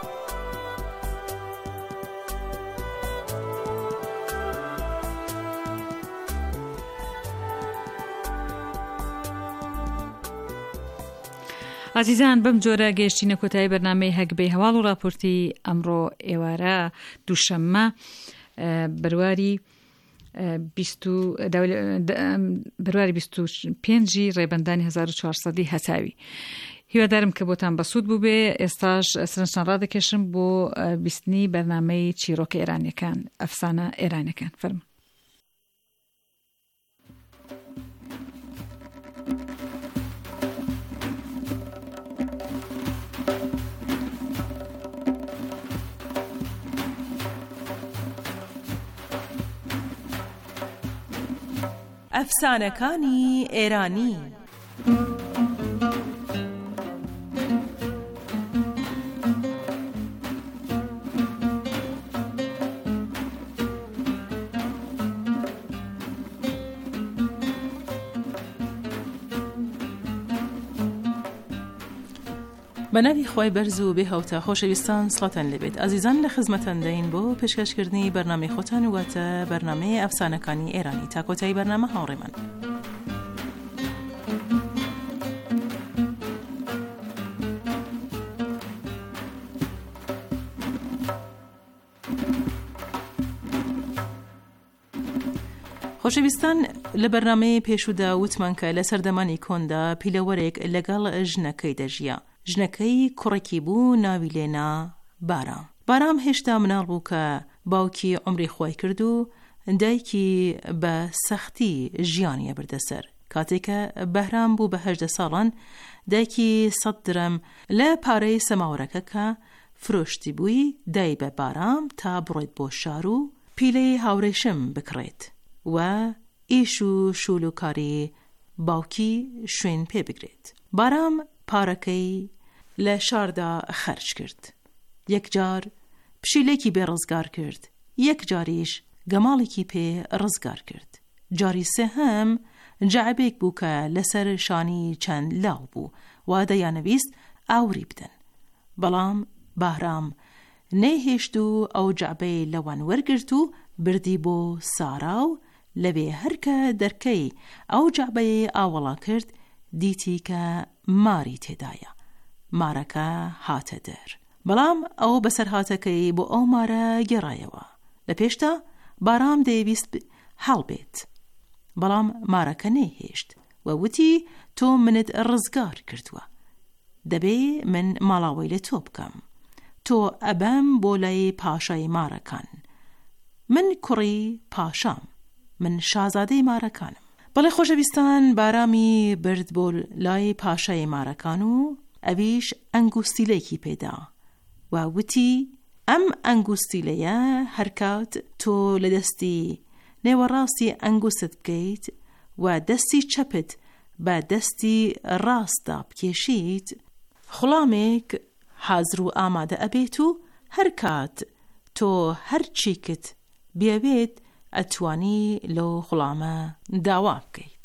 عزیزان بەم جۆرە گەیشتینە کۆتایی بەرنامەی هەگبەی هەواڵ و راپۆرتی ئەمڕۆ ئێوارە دووشەممە بەرواری بەرواری بیست و پێنجی ڕێبەندانی هەزار و چوارسەدی هەتاوی. هیوادارم کە بۆتان بەسوود بوو بێ. ئێستاش سرنجتان ڕادەکێشم بۆ بیستنی بەرنامەی چیرۆکە ئێرانیەکان ئەفسانە ئێرانیەکان. فەرموو. ئەفسانەکانی ئێرانی. بەناوی خۆی بەرز و بێ هەوتە خۆشەویستان سڵاتان لێبێت. ئازیزان لە خزمەتان دەین بۆ پێشکەشکردنی بەرنامەی خۆتان واتە بەرنامەی ئەفسانەکانی ئێرانی. تا کۆتایی بەرنامە هاوڕێمان. خۆشەویستان لە بەرنامەی پێشودا وتمان کە لە سەردەمانی کۆندا پیلەوەرێک لەگەڵ ژنەکەی دەژیا. ژنەکەی کوڕێکی بوو ناوی لێنا بارام. بارام هێشتا مناڵ بوو کە باوکی عمری خۆی کرد و دایکی بە سەختی ژیانیە بردەسەر. کاتێکە بەهرام بوو بە هەژدە ساڵان دایکی سەد درەم لە پارەی سەماوەرەکە کە فرۆشتی بووی دای بە بارام تا بڕۆیت بۆ شار و پیلەی هاوڕێشم بکڕێت و ئیش و شولوکاری باوکی شوێن پێ بگرێت. بارام پارەکەی لە شاردا خەرج کرد. یەک جار پشیلێکی بێ ڕزگار کرد. یەک جاریش گەماڵێکی پێ ڕزگار کرد. جاری سێهەم جەعبێک بوو کە لەسەر شانی چەند لاو بوو و دەیانەویست ئاوری بدەن. بەڵام بارام نەیهێشت و ئەو جەعبەی لەوان وەرگرت و بردی بۆ سارا و لەبێ هەرکە دەرکەی ئەو جەعبەی ئاوەڵا کرد دیتی کە ماری تێدایە. مارەکە هاتە دەر. بەڵام ئەو بەسەر هاتەکەی بۆ ئەو مارە گێڕایەوە. لە پێشتا بارام دەیویست هەڵبێت. بەڵام مارەکە نەیهێشت و وتی تۆ منت ڕزگار کردووە. دەبێ من ماڵاوەی لە تۆ بکەم. تۆ ئەبەم بۆ لای پاشای مارەکان. من کوڕی پاشام. من شازادەی مارەکانم. بەڵێ خۆشەویستان بارامی برد بۆ لای پاشای مارەکان و ئەویش ئەنگوستیلێکی پێدا و وتی ئەم ئەنگوستیلەیە هەرکات تۆ لە دەستی نێوەڕاستی ئەنگوستت بکەیت و دەستی چەپت بە دەستی ڕاستدا بکێشیت خوڵامێک حازر و ئامادە ئەبێت و هەرکات تۆ هەرچیکت بێوێت ئەتوانی لۆ خوڵامە داوا بکەیت.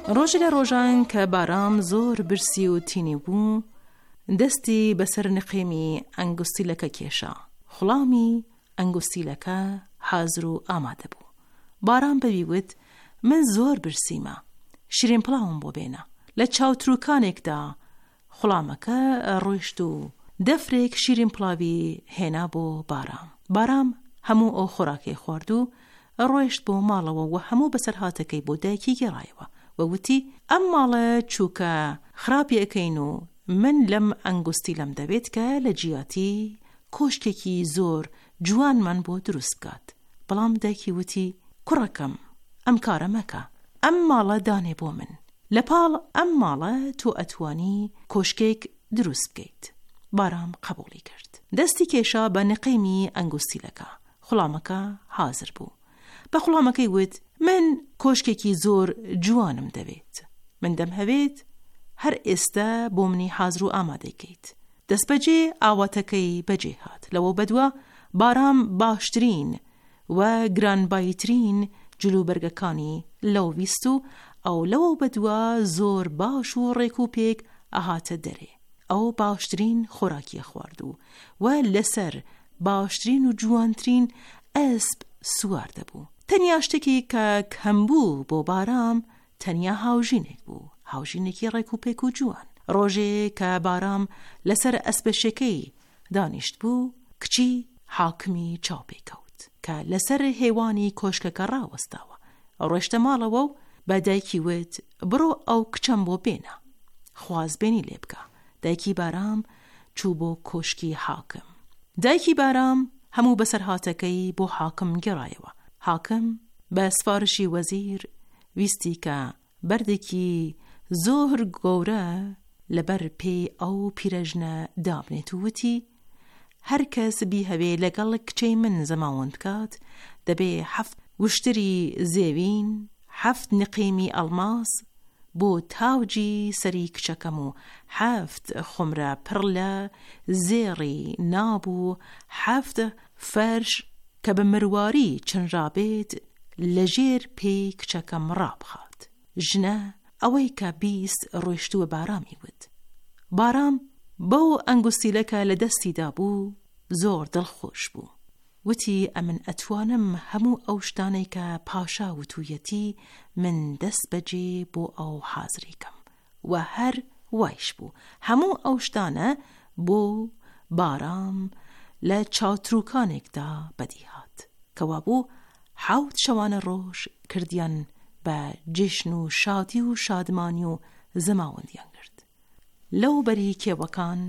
ڕۆژی لە ڕۆژان کە بارام زۆر برسی و تینی بوو، دەستی بەسەر نقێمی ئەنگوستیلەکە کێشا. خوڵامی ئەنگوستیلەکە حازر و ئامادە بوو. بارام بەویوت: من زۆر برسیمە، شیرین پڵاوم بۆ بێنە. لە چاوتروکانێکدا خوڵامەکە ڕۆیشت و دەفرێک شیرین پڵاوی هێنا بۆ بارام. بارام هەموو ئەو خۆراکێ خوارد و ڕۆیشت بۆ ماڵەوە و هەموو بەسەر هاتەکەی بۆ دایکی گێڕایەوە و وتی: ئەم ماڵە چووکە خراپی ئەەکەین و من لەم ئەنگوستی لەم دەبێت کە لە جیاتی کۆشکێکی زۆر جوانمان بۆ دروست بکات. بەڵام دایکی وتی: کوڕەکەم، ئەم کارە مەکە، ئەم ماڵە دانێ بۆ من. لە پاڵ ئەم ماڵە تۆ ئەتوانی کۆشکێک دروست بکەیت. بارام قبولی کرد. دەستی کێشا بە نقێمی ئەنگوستیلەکە. خوڵامەکە حازر بوو. بە خوڵامەکەی وت: من کۆشکێکی زۆر جوانم دەوێت. من دەمهەوێت هەر ئێستا بۆ منی حازر و ئامادەیکەیت. دەست بەجێ ئاواتەکەی بەجێ هات. لەوە بەدووە بارام باشترین و گرانبایترین جلوبەرگەکانی لەو ویست و ئەو لەوە بەدووە زۆر باش و ڕێک و پێک ئەهاتە دەرێ. ئەو باشترین خۆراکیە خوارد و و لەسەر باشترین و جوانترین ئەسپ سوار دەبوو. تەنیا شتێکی کە کەم بوو بۆ بارام تەنیا هاوژینێک بوو، هاوژینێکی ڕێک و پێک و جوان. ڕۆژێ کە بارام لەسەر ئەسپەشەکەی دانیشت بوو، کچی حاکمی چاوپێ کەوت کە لەسەر هێوانی کۆشکەکە ڕاوەستاوە. ڕۆشتە ماڵەوە و بە دایکی وت: بڕۆ ئەو کچەم بۆ بێنە، خوازبێنی لێ بکە. دایکی بارام چوو بۆ کۆشکی حاکم. دایکی بارام هەموو بەسەرهاتەکەی بۆ حاکم گێڕایەوە. حاکم بە سفارشی وەزیر ویستی کە بەردێکی زۆر گەورە لەبەر پێی ئەو پیرەژنە دابنێت و وتی: هەر کەس بیهەوێ لەگەڵ کچەی من زەماوەند بکات، دەبێ حەفت وشتری زێوین، حەفت نقێمی ئەڵماس بۆ تاوجی سەری کچەکەم و حەفت خۆمرە پڕ لە زێڕی ناب و حەفت فەرش کە بە مرواری چنرابێت لەژێر پێی کچەکەم ڕابخات. ژنە ئەوەی کە بیست ڕۆیشتووە بارامی وت. بارام بەو ئەنگوستیلەکە لە دەستیدا بوو زۆر دڵخۆش بوو. وتی: ئەمن ئەتوانم هەموو ئەو شتانەی کە پاشا وتویەتی من دەست بەجێ بۆ ئەو حازریکەم. و هەر وایش بوو. هەموو ئەو شتانە بۆ بارام لە چاوتروکانێکدا بەدیهات کەوا بوو حەوت شەوانە ڕۆژ کردیان بە جێشن و شادی و شادمانی و زەماوەندیان کرد. لەو بەری کێوەکان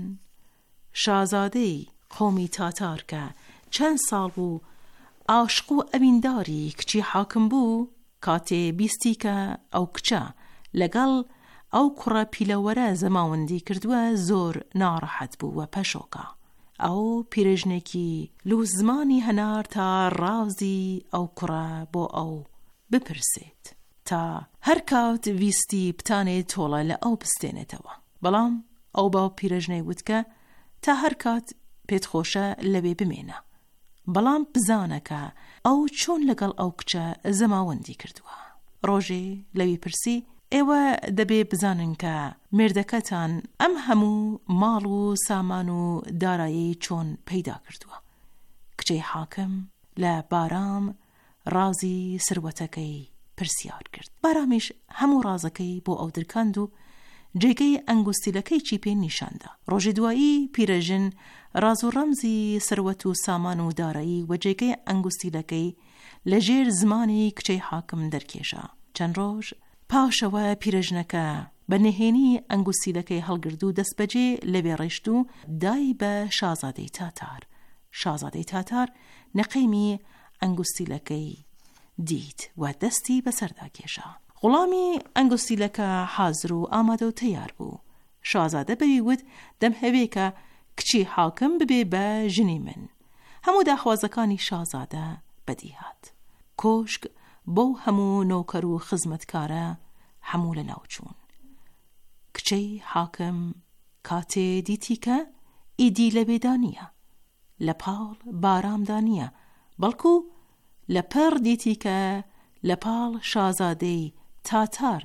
شازادەی قۆمی تاتار کە چەند ساڵ بوو عاشق و ئەوینداری کچی حاکم بوو، کاتێ بیستی کە ئەو کچە لەگەڵ ئەو کوڕە پیلەوەرە زەماوەندی کردووە زۆر ناڕەحەت بوو و پەشۆکە. ئەو پیرێژنێکی لو زمانی هەنار تا ڕازی ئەو کوڕە بۆ ئەو بپرسێت تا هەر کات ویستی بتانێت تۆڵە لە ئەو بستێنێتەوە. بەڵام ئەو باو پیرەژنەی وتکە تا هەر کات پێت خۆشە لەوێ بمێنە، بەڵام بزانەکە ئەو چۆن لەگەڵ ئەو کچە زەماوەندی کردووە. ڕۆژێ لەوی پرسی: ئێوە دەبێ بزانن کە مێردەکەتان ئەم هەموو ماڵ و سامان و دارایی چۆن پەیدا کردووە. کچەی حاکم لە بارام ڕازی سروەتەکەی پرسیار کرد. بارامیش هەموو ڕازەکەی بۆ ئەو درکاند و جێگەی ئەنگوستیلەکەی چی پێ نیشاندا. ڕۆژی دوایی پیرەژن ڕاز و ڕەمزی سروەت و سامان و دارایی و جێگەی ئەنگوستیلەکەی لە ژێر زمانی کچەی حاکم دەرکێشا. چەند ڕۆژ پاشەوە پیرەژنەکە بە نهێنی ئەنگوستیلەکەی هەڵگرد و دەست بەجێ لەوێ ڕێشت و دای بە شازادەی تاتار. شازادەی تاتار نەقەیمی ئەنگوستیلەکەی دیت و دەستی بەسەردا کێشا. غوڵامی ئەنگوستیلەکە حازر و ئامادە و تەیار بوو. شازادە بەوی وت: دەمهەوێ کە کچی حاکم ببێ بە ژنی من. هەموو داخوازەکانی شازادە بەدیهات. کۆشک بۆ هەموو نۆکەر و خزمەتکارە هەموو لە ناوچوون. کچەی حاکم کاتێ دیتی کە ئیدی لە بێدانیە، لە پاڵ بارامدانیە، بەڵکو لە پەر دیتی کە لە پاڵ شازادەی تاتاردا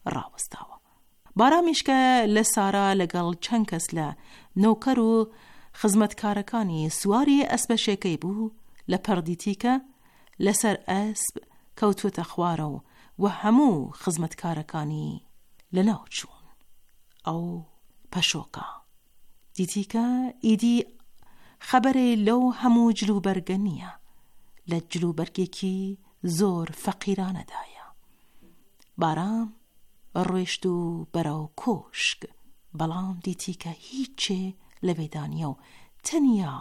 ڕاوەستاوە. بارامیشکە لە سارا لەگەڵ چەند کەس لە نۆکەر و خزمەتکارەکانی سواری ئەسپەشێکەی بوو لە پەردیتیکە لەسەر ئەسب کەوتوتە خوارە و و هەموو خزمەتکارەکانی لەناو چوون. ئەو پەشۆکە دیتیکە ئیدی خەبەرێ لەو هەموو جلوبەرگە نییە، لە جلوبەرگێکی زۆر فەقیرانەدایە. بارام ڕۆیشت و بەرەو کۆشک، بەڵام دیتیکە هیچێ لە بێدانیە و تەنیا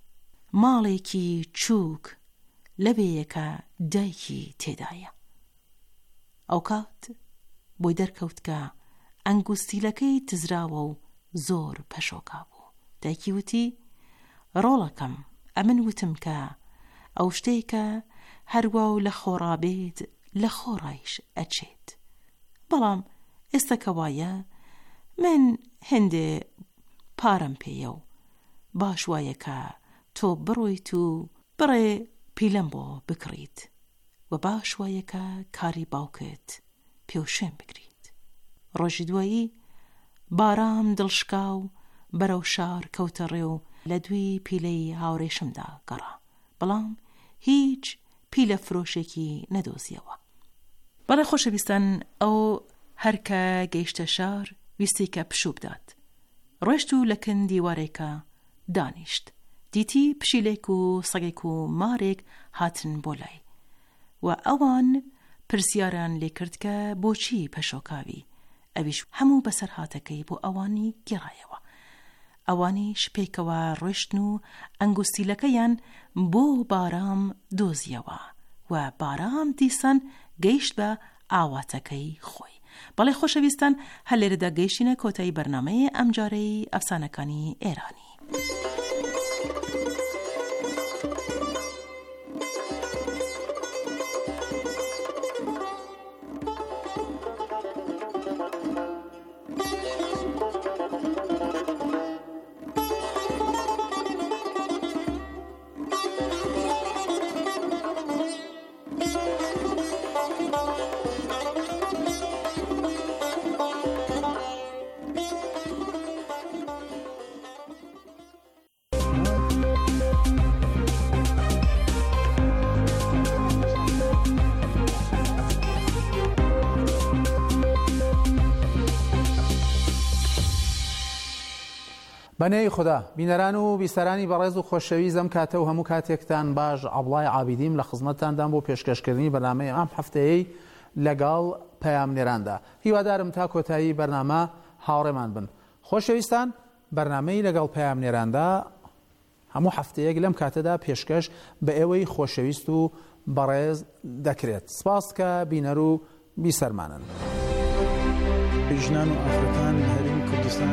ماڵێکی چووک لەبێیەکە دایکی تێدایە. ئەو کات بۆی دەرکەوت کە ئەنگوستیلەکەی تزراوە و زۆر پەشۆکا بوو. دایکی وتی ڕۆڵەکەم ئەمن وتم کە ئەو شتێکە هەروە و لە خۆڕابێت لە خۆڕایش ئەچێت، بەڵام ئێستا کە وایە من هەندێ پارەم پێیە و باش وایە کە تۆ بڕۆیت و بڕێ پیلەم بۆ بکڕیت و باش وایە کە کاری باوکت پێوشێن بگریت. ڕۆژی دوایی بارام دڵشکا و بەرەو شار کەوتە ڕێ و لە دوی پیلەی هاوڕێشمدا گەڕا، بەڵام هیچ پیلە فرۆشێکی نەدۆزیەوە. بەڵێ خۆشەویستان، ئەو هەرکە گەیشتە شار ویستی کە پشوو بدات. ڕۆیشت و لە کن دیوارێکە دانیشت. دیتی پشیلێک و سەگێک و مارێک هاتن بۆ لای و ئەوان پرسیاران لێ کرد کە بۆچی پەشۆکاوی. ئەویش هەموو بەسەر هاتەکەی بۆ ئەوانی گێڕایەوە. ئەوانیش پێکەوە ڕۆیشتن و ئەنگوستیلەکەیان بۆ بارام دۆزیەوە و بارام دیسان گەیشت بە ئاواتەکەی خۆی. بەڵێ خۆشەویستان، هەر لێرەدا گەیشتینە کۆتایی بەرنامەی ئەمجارەی ئەفسانەکانی ئێرانی. بەنێی خوددا، بینەران و بیسەرانی بەڕێز و خۆشەویستم کاتە و هەموو کاتێکتان باش. عەبڵای عابیدیم لە خزمەتتاندان بۆ پێشکەشکردنی بەرنامەی ئەم هەفتەیەی لەگەڵ پەیامنێراندا. هیوادارم تا کۆتایی بەرنامە هاوڕێمان بن. خۆشەویستان، بەرنامەی لەگەڵ پەیامنێراندا هەموو هەفتەیەک لەم کاتەدا پێشکەش بە ئێوەی خۆشەویست و بەڕێز دەکرێت. سپاس کە بینەر و بیسەرمانن. ژنان و ئافرەتان لە هەرێمی کوردستان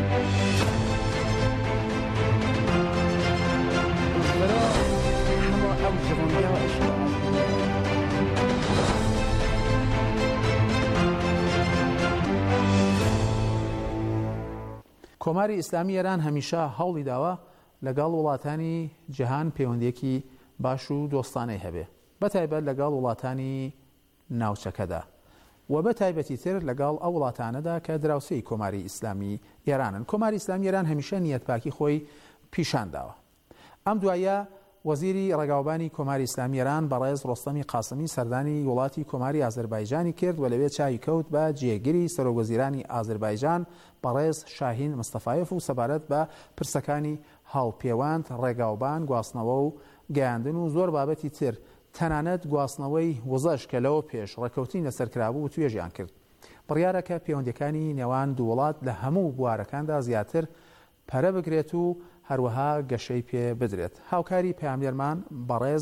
کۆماری ئیسلامی ئێران هەمیشە هەوڵی داوە لەگەڵ وڵاتانی جیهان پەیوەندیەکی باش و دۆستانەی هەبێ، بەتایبەت لەگەڵ وڵاتانی ناوچەکەدا و بە تایبەتی تر لەگەڵ ئەو وڵاتانەدا کە دراوسەی کۆماری ئیسلامی ئێرانن. کۆماری ئیسلامی ئێران هەمیشە نیەتپاکی خۆی پیشان داوە. ئەم دوایە وەزیری ڕێگاوبانی کۆماری ئیسلامی ئێران بەڕێز ڕۆستەمی قاسمی سەردانی وڵاتی کۆماری ئازەربایجانی کرد و لەوێ چاوی کەوت بە جێگیری سەرۆکوەزیرانی ئازەربایجان بەڕێز شاهین مستەفایف و سەبارەت بە پرسەکانی هاوپێوەند، ڕێگاوبان، گواستنەوە و گەیاندن و زۆر بابەتی تر، تەنانەت گواستنەوەی وزەش کە لەوە پێش ڕێکەوتنی لەسەرکرابوو و توێژیان کرد. بڕیارەکە پەیوەندیەکانی نێوان دوو وڵات لە هەموو بوارەکاندا زیاتر پەرە بگرێت و هەروەها گەشەی پێ بدرێت. هاوکاری پەیامنێرمان بەڕێز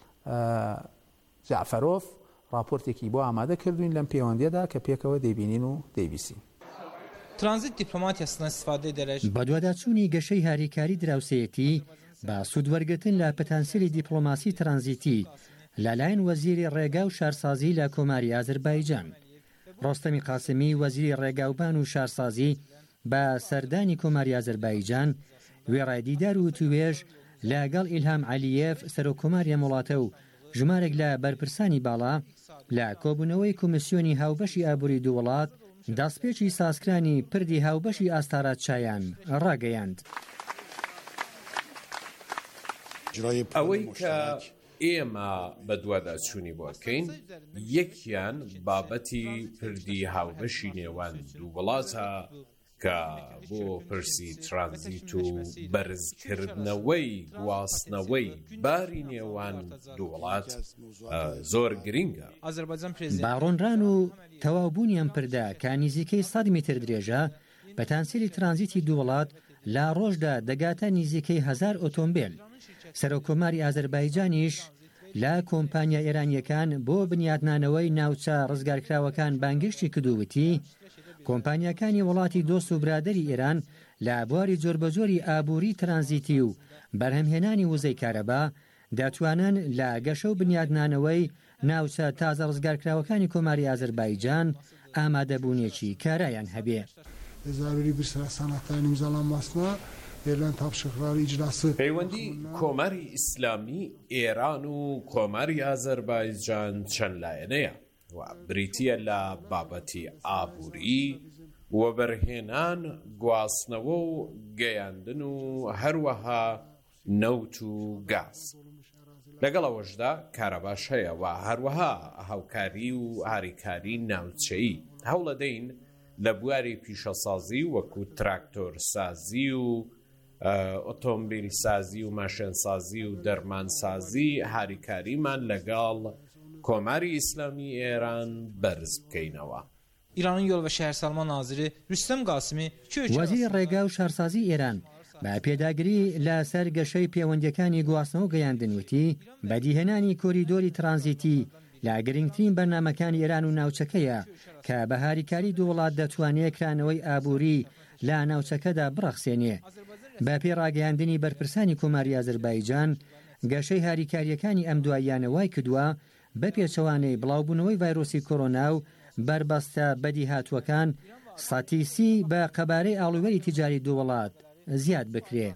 جعفەرۆف راپۆرتێکی بۆ ئامادە کردوین لەم پەیوەندیەدا کە پێکەوە دەیبینین و دەیبیسین. ترانزیت دیپلۆماتیە استفادەی دەرەژ بە دوواداچوونی گەشەی هاریکاری دراوسەیەتی بە سوودوەرگرتن لە پەتانسیلی دیپلۆماسی ترانزیتی لەلایەن وەزیری ڕێگا و شارسازی لە کۆماری ئازەربایجان، ڕۆستەمی قاسمی وەزیری ڕێگاوبان و شارسازی بە سەردانی کۆماری ئازەربایجان وێڕایدیدار و توێژ لەگەڵ ئیلهام عەلیەف سەرۆکۆماریە وڵاتە و ژمارێک لە بەرپرسانی باڵا لە کۆبوونەوەی کۆمسیۆنی هاوبەشی ئابووری دوو وڵات دەستپێکی سازکرانی پردی هاوبەشی ئاستارات چایان ڕاگەیاند. ئەوەی کە ئێمە بە دوواداچوونی بۆکەین یەکیان بابەتی پردی هاوبەشی نێوان دوو وڵاتە کە بۆ پرسی ترانزیت و بەرزکردنەوەی گواستنەوەی باری نێوان دوو وڵات زۆر گرینگە. باڕۆنران و تەواوبوونی ئەم پردە کە نزیکەی سەد میتر درێژە بە تانسیلی ترانزیتی دوو وڵات لا ڕۆژدا دەگاتە نزیکەی هەزار ئۆتۆمبیل. سەرۆکۆماری ئازەربایجانیش لا کۆمپانیا ئێرانیەکان بۆ بنیادنانەوەی ناوچە ڕزگارکراوەکان بانگشتی کردووتی کۆمپانیاکانی وڵاتی دۆست و برادەری ئێران لە بواری جۆربەجۆری ئابووری ترانزیتی و بەرهەمهێنانی وزەی کارەبا دەتوانن لە گەشە و بنیادنانەوەی ناوچە تازە ڕزگارکراوەکانی کۆماری ئازەربایجان ئامادەبوونێکی کارایان هەبێ. پەیوەندی کۆماری ئیسلامی ئێران و کۆماری ئازەربایجان چەند لایەنەیە و بریتیە لە بابەتی ئابووری وەبەرهێنان گواستنەوە و گەیاندن و هەروەها نەوت و گاز. لەگەڵەوەشدا کارەباش هەیە و هەروەها هاوکاری و هاریکاری ناوچەیی هەوڵەدەین لە بواری پیشەسازی وەکو تراکتۆر سازی و ئۆتۆمبیل سازی و ماشێنسازی و دەرمانسازی هاریکاریمان لەگەڵ کۆماری ئیسلامی ئێران بەرز بکەینەوە. ئیرانın yol və şəhərsalma naziri Rüstəm Qasimi وەزیری ڕێگا و شارسازی ئێران بە پێداگری لە سەر گەشەی پەیوەندیەکانی گواستنەوە گەیاندنوتی بەدیهێنانی کۆریدۆری ترانزیتی لە گرنگترین بەرنامەکانی ئێران و ناوچەکەیە کە بە هاریکاری دوو وڵات دەتوانێت کرانەوەی ئابووری لە ناوچەکەدا بڕەخسێنێ. بە پێ ڕاگەیاندنی بەرپرسانی کۆماری ئازەربایجان گەشەی هاریکاریەکانی ئەم دواییانە وای کردووە بە پێچەوانەی بڵاوبوونەوەی ڤایرۆسی کۆڕۆنا و بربەستە بەدی هاتووەکان ساتیسی بە قەبارەی ئاڵوێری تیجاری دوو وڵات زیاد بکرێ.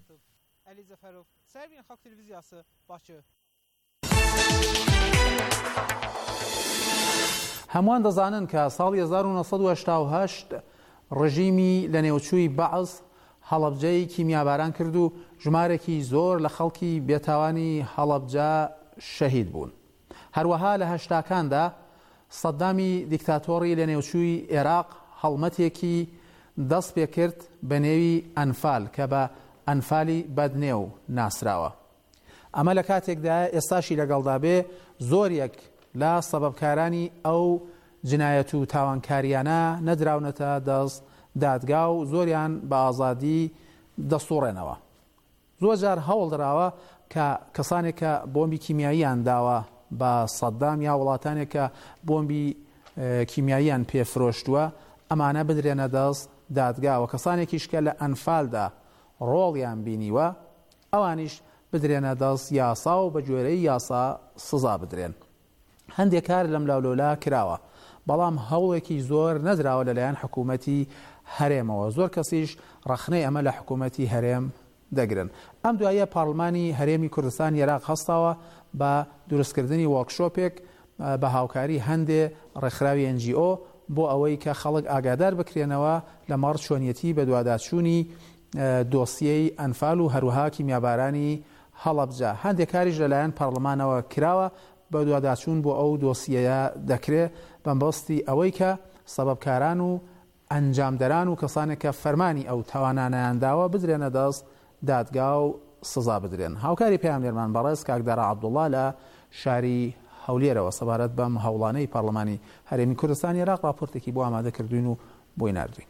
هەمووان دەزانن کە ساڵی هەزار و نۆ سەد و هەشتا و هەشت ڕژیمی لە نێوچووی بەعز هەڵەبجەی کیمیاباران کرد و ژمارێکی زۆر لە خەڵکی بێتاوانی هەڵەبجە شەهید بوون. هەروەها لە هەشتاکاندا سەدامی دیکتاتۆری لە نێوچووی عێراق هەڵمەتێکی دەست پێ کرد بە نێوی ئەنفال کە بە ئەنفالی بەدنێو ناسراوە. ئەمە لە کاتێکدا ئێستاشی لەگەڵدا بێ زۆریەک لە سەبەبکارانی ئەو جنایەت و تاوانکاریانە نەدراونەتە دەست دادگا و زۆریان بە ئازادی دەسوڕێنەوە. زۆر جار هەوڵ دراوە کە کەسانێک کە بۆمبی کیمیاییان داوە بە سەدام یا وڵاتانێک کە بۆمبی کیمیاییان پێفرۆشتووە ئەمانە بدرێنە دەست دادگا و کەسانێکیش کە لە ئەنفالدا ڕۆڵیان بینیوە ئەوانیش بدرێنە دەست یاسا و بە گوێرەی یاسا سزا بدرێن. هەندێک کار لەم لاولۆلا کراوە بەڵام هەوڵێکی زۆر نەدراوە لەلایەن حکوومەتی هەرێمەوە. زۆر کەسیش ڕەخنەی ئەمە لە حکوومەتی هەرێم دەگرن. ئەم دوایە پاڕلمانی هەرێمی کوردستان عێراق هەستاوە بە دروستکردنی وەرکشۆپێک بە هاوکاری هەندێ ڕێکخراوی ئەن جی ئۆ بۆ ئەوەی کە خەڵک ئاگادار بکرێنەوە لە مەڕ چۆنیەتی بە دوواداچوونی دۆسیەی ئەنفال و هەروەها کیمیابارانی هەڵەبجە. هەندێک کاریش لەلایەن پەرلەمانەوە کراوە بە دوواداچوون بۆ ئەو دۆسیەیە دەکرێت بەمبەستی ئەوەی کە سەبەبکاران و ئەنجامدەران و کەسانێک کە فەرمانی ئەو تاوانانەیانداوە بدرێنە دەست دادگا و سزا بدرێن. هاوکاری پەیامبەرمان بەڕێز کاکدارا عەبدوڵڵا لە شاری هەولێرەوە سەبارەت بەم هەوڵانەی پەرلەمانی هەرێمی کوردستان عێراق راپۆرتێکی بۆ ئامادە کردوین و بۆی ناردوین.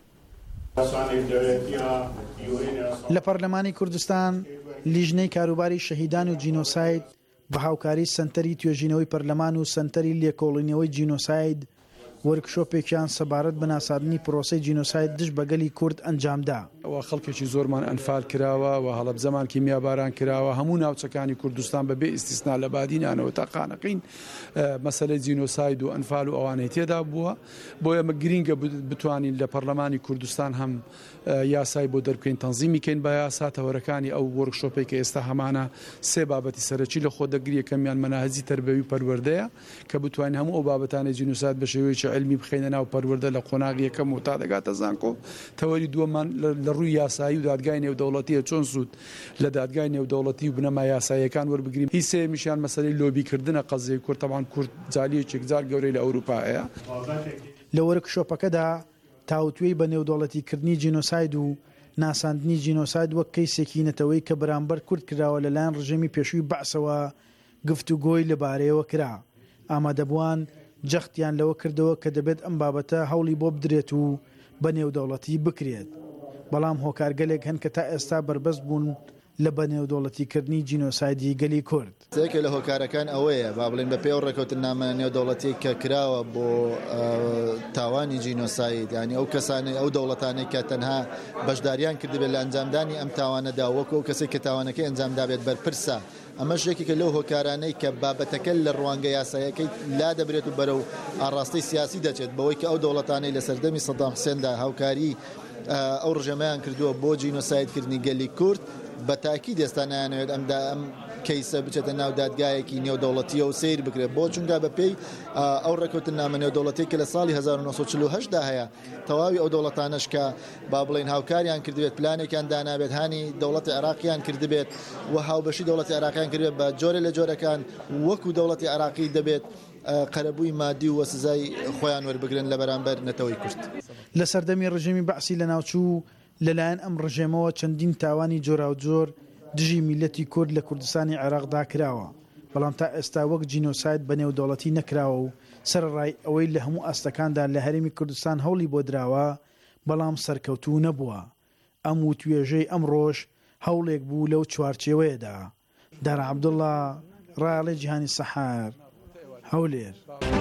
لە پەرلەمانی کوردستان لیژنەی کاروباری شەهیدان و جینۆساید بە هاوکاری سەنتەری توێژینەوەی پەرلەمان و سەنتەری لێکۆڵینەوەی جینۆساید وەرکشۆپێکیان سەبارەت بە ناسادنی پرۆسەی جینۆساید دژ بەگەلی کورد ئەنجامدا. ئەوە خەڵکێکی زۆرمان ئەنفال کراوە و هەڵەبجەمان کیمیاباران کراوە هەموو ناوچەکانی کوردستان بەبێ ئیستیسنا لە بادینانەوە تا قانەقین مەسەلەی جینۆساید و ئەنفال و ئەوانەی تێدا بووە. بۆ ئێمە گرینگە بتوانین لە پەرلەمانی کوردستان هەم یاسای بۆ دەربکەین تەنزیمیکەین بە یاسا تەوەرەکانی ئەو وەرکشۆپێک کە ئێستا هەمانە سێ بابەتی سەرەکی لە خۆ دەگریە کەمیان مەناهەجی تەربەوی پەروەردەیە کە بتوانین هەموو ئەو بابەتانی جینۆساید بە شێوەیەکی علمی بخینە ناو پەروەردە لە قۆناغی یەکەم و تا دەگاتە زانکۆ تەوەری دووەمان لە ڕووی یاسایی و دادگای نێودەوڵەتیە چۆن سوود لە دادگای نێودەوڵەتی و بنەما یاساییەکان وەربگرین. هیچ سێمیشیان مەسەلەی لۆبیکردنە قەزەی کورد تەمان کورد جالیەکێک جار گەورەی لە ئەوروپایە. لە وەرکشۆپەکەدا تاوتوێی بە نێودەوڵەتیکردنی جینۆساید و ناساندنی جینۆساید وەک کەیسێکی نەتەوەی کە بەرامبەر کورد کراوە لەلایەن ڕژێمی پێشووی بەعسەوە گفتوگۆی لەبارەیەوە کرا. ئامادەبووان جەختیان لەوە کردەوە کە دەبێت ئەم بابەتە هەوڵی بۆ بدرێت و بە نێودەوڵەتی بکرێت. بەڵام هۆکارگەلێک هەن کە تا ئێستا بربەست بوون لە بە نێودەوڵەتیکردنی جینۆسایدی گەلی کورد. سێکە لە هۆکارەکان ئەوەیە با بڵێن بە پێی ڕێکەوتنامە نێودەوڵەتی کە کراوە بۆ تاوانی جینۆساید، ینی ئەو کەسانی ئەو دەوڵەتانەی کە تەنها بەشداریان کردبێت لە ئەنجامدانی ئەم تاوانەدا وەکو ئەو کەسێک کە تاوانەکەی ئەنجامدابێت بەرپرسە. ئەمە شتێکێکە لەو هۆکارانەی کە بابەتەکە لە ڕوانگە یاسایەکەی لا دەبرێت و بەرەو ئاڕاستی سیاسی دەچێت بەوەی کە ئەو دەوڵەتانەی لە سەردەمی سەدام حوسێندا هاوکاری ئەو ڕژەمەیان کردووە بۆ جینۆسایدکردنی گەلی کورد بە تاکید ئێستا نایانەوێت ئەمدا ئەم کەیسە بچێتە ناو دادگایەکی نێودەوڵەتیە و سیر بکرێت بۆ چونکە بە پێی ئەو ڕێکەوتنامە نێودەوڵەتی کە لە ساڵی هەزار و نۆ چل و هەشت دا هەیە تەواوی ئەو دەوڵەتانەش کە با بڵێن هاوکاریان کردبێت پلانێکیان دانابێت هانی دەوڵەتی عێراقیان کردبێت و هاوبەشی دەوڵەتی عێراقیان کردبێت بە جۆرە لە جۆرەکان وەکو دەوڵەتی عێراقی دەبێت قەرەبووی مادی و سزای خۆیان وەربگرن لە بەرامبەر نەتەوەی کورد. لە سەردەمی ڕژێمی بەعسی لە ناوچوو لەلایەن ئەم ڕژێمەوە چەندین تاوانی جۆراوجۆر دژی میلەتی کورد لە کوردستانی عێراقدا کراوە، بەڵام تا ئێستا وەک جینۆساید بە نێودەوڵەتی نەکراوە و سەرڕای ئەوەی لە هەموو ئاستەکاندا لە هەرێمی کوردستان هەوڵی بۆ دراوە بەڵام سەرکەوتوو نەبووە. ئەم و توێژەی ئەم ڕۆژ هەوڵێک بوو لەو چوارچێوەیەدا. دارا عەبدوڵڵا، ڕاڵی جیهانی سەحار، هەولێر.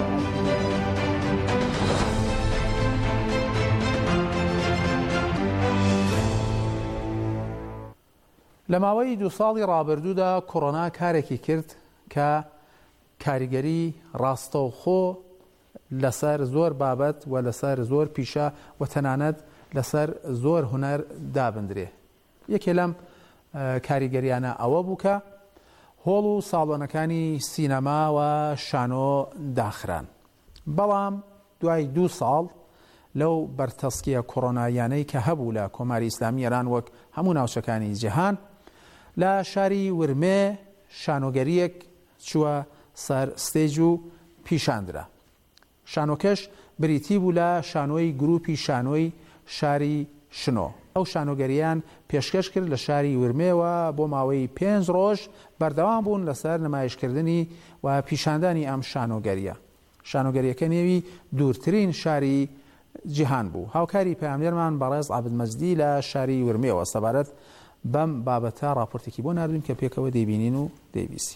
لە ماوەی دوو ساڵی ڕابردوودا کۆڕۆنا کارێکی کرد کە کاریگەری ڕاستەوخۆ لەسەر زۆر بابەت و لەسەر زۆر پیشە و تەنانەت لەسەر زۆر هونەر دابدرێ. یەکێ لەم کاریگەریانە ئەوە بوو کە هۆڵ و ساڵۆنەکانی سینەما و شانۆ داخران. بەڵام دوای دوو ساڵ لەو بەرتەسکیە کۆڕۆنایانەی کە هەبوو لە کۆماری ئیسلامی ئێران وەک هەموو ناوچەکانی جیهان لە شاری ورمێ شانۆگەریەک چووە سەر ستێج و پیشاندرا. شانۆکەش بریتی بوو لە شانۆی گروپی شانۆی شاری شنۆ. ئەو شانۆگەریان پێشکەش کرد لە شاری ورمێەوە بۆ ماوەی پێنج ڕۆژ بەردەوام بوون لەسەر نمایشکردنی و پیشاندانی ئەم شانۆگەریە. شانۆگەریەکە نێوی دوورترین شاری جیهان بوو. هاوکاری پەیامبەرمان بەڕێز عەبدمەجیدی لە شاری ورمێەوە سەبارەت بەم بابەتە راپۆرتێکی بۆ ناردوین کە پێکەوە دەیبینین و دەیبیسی.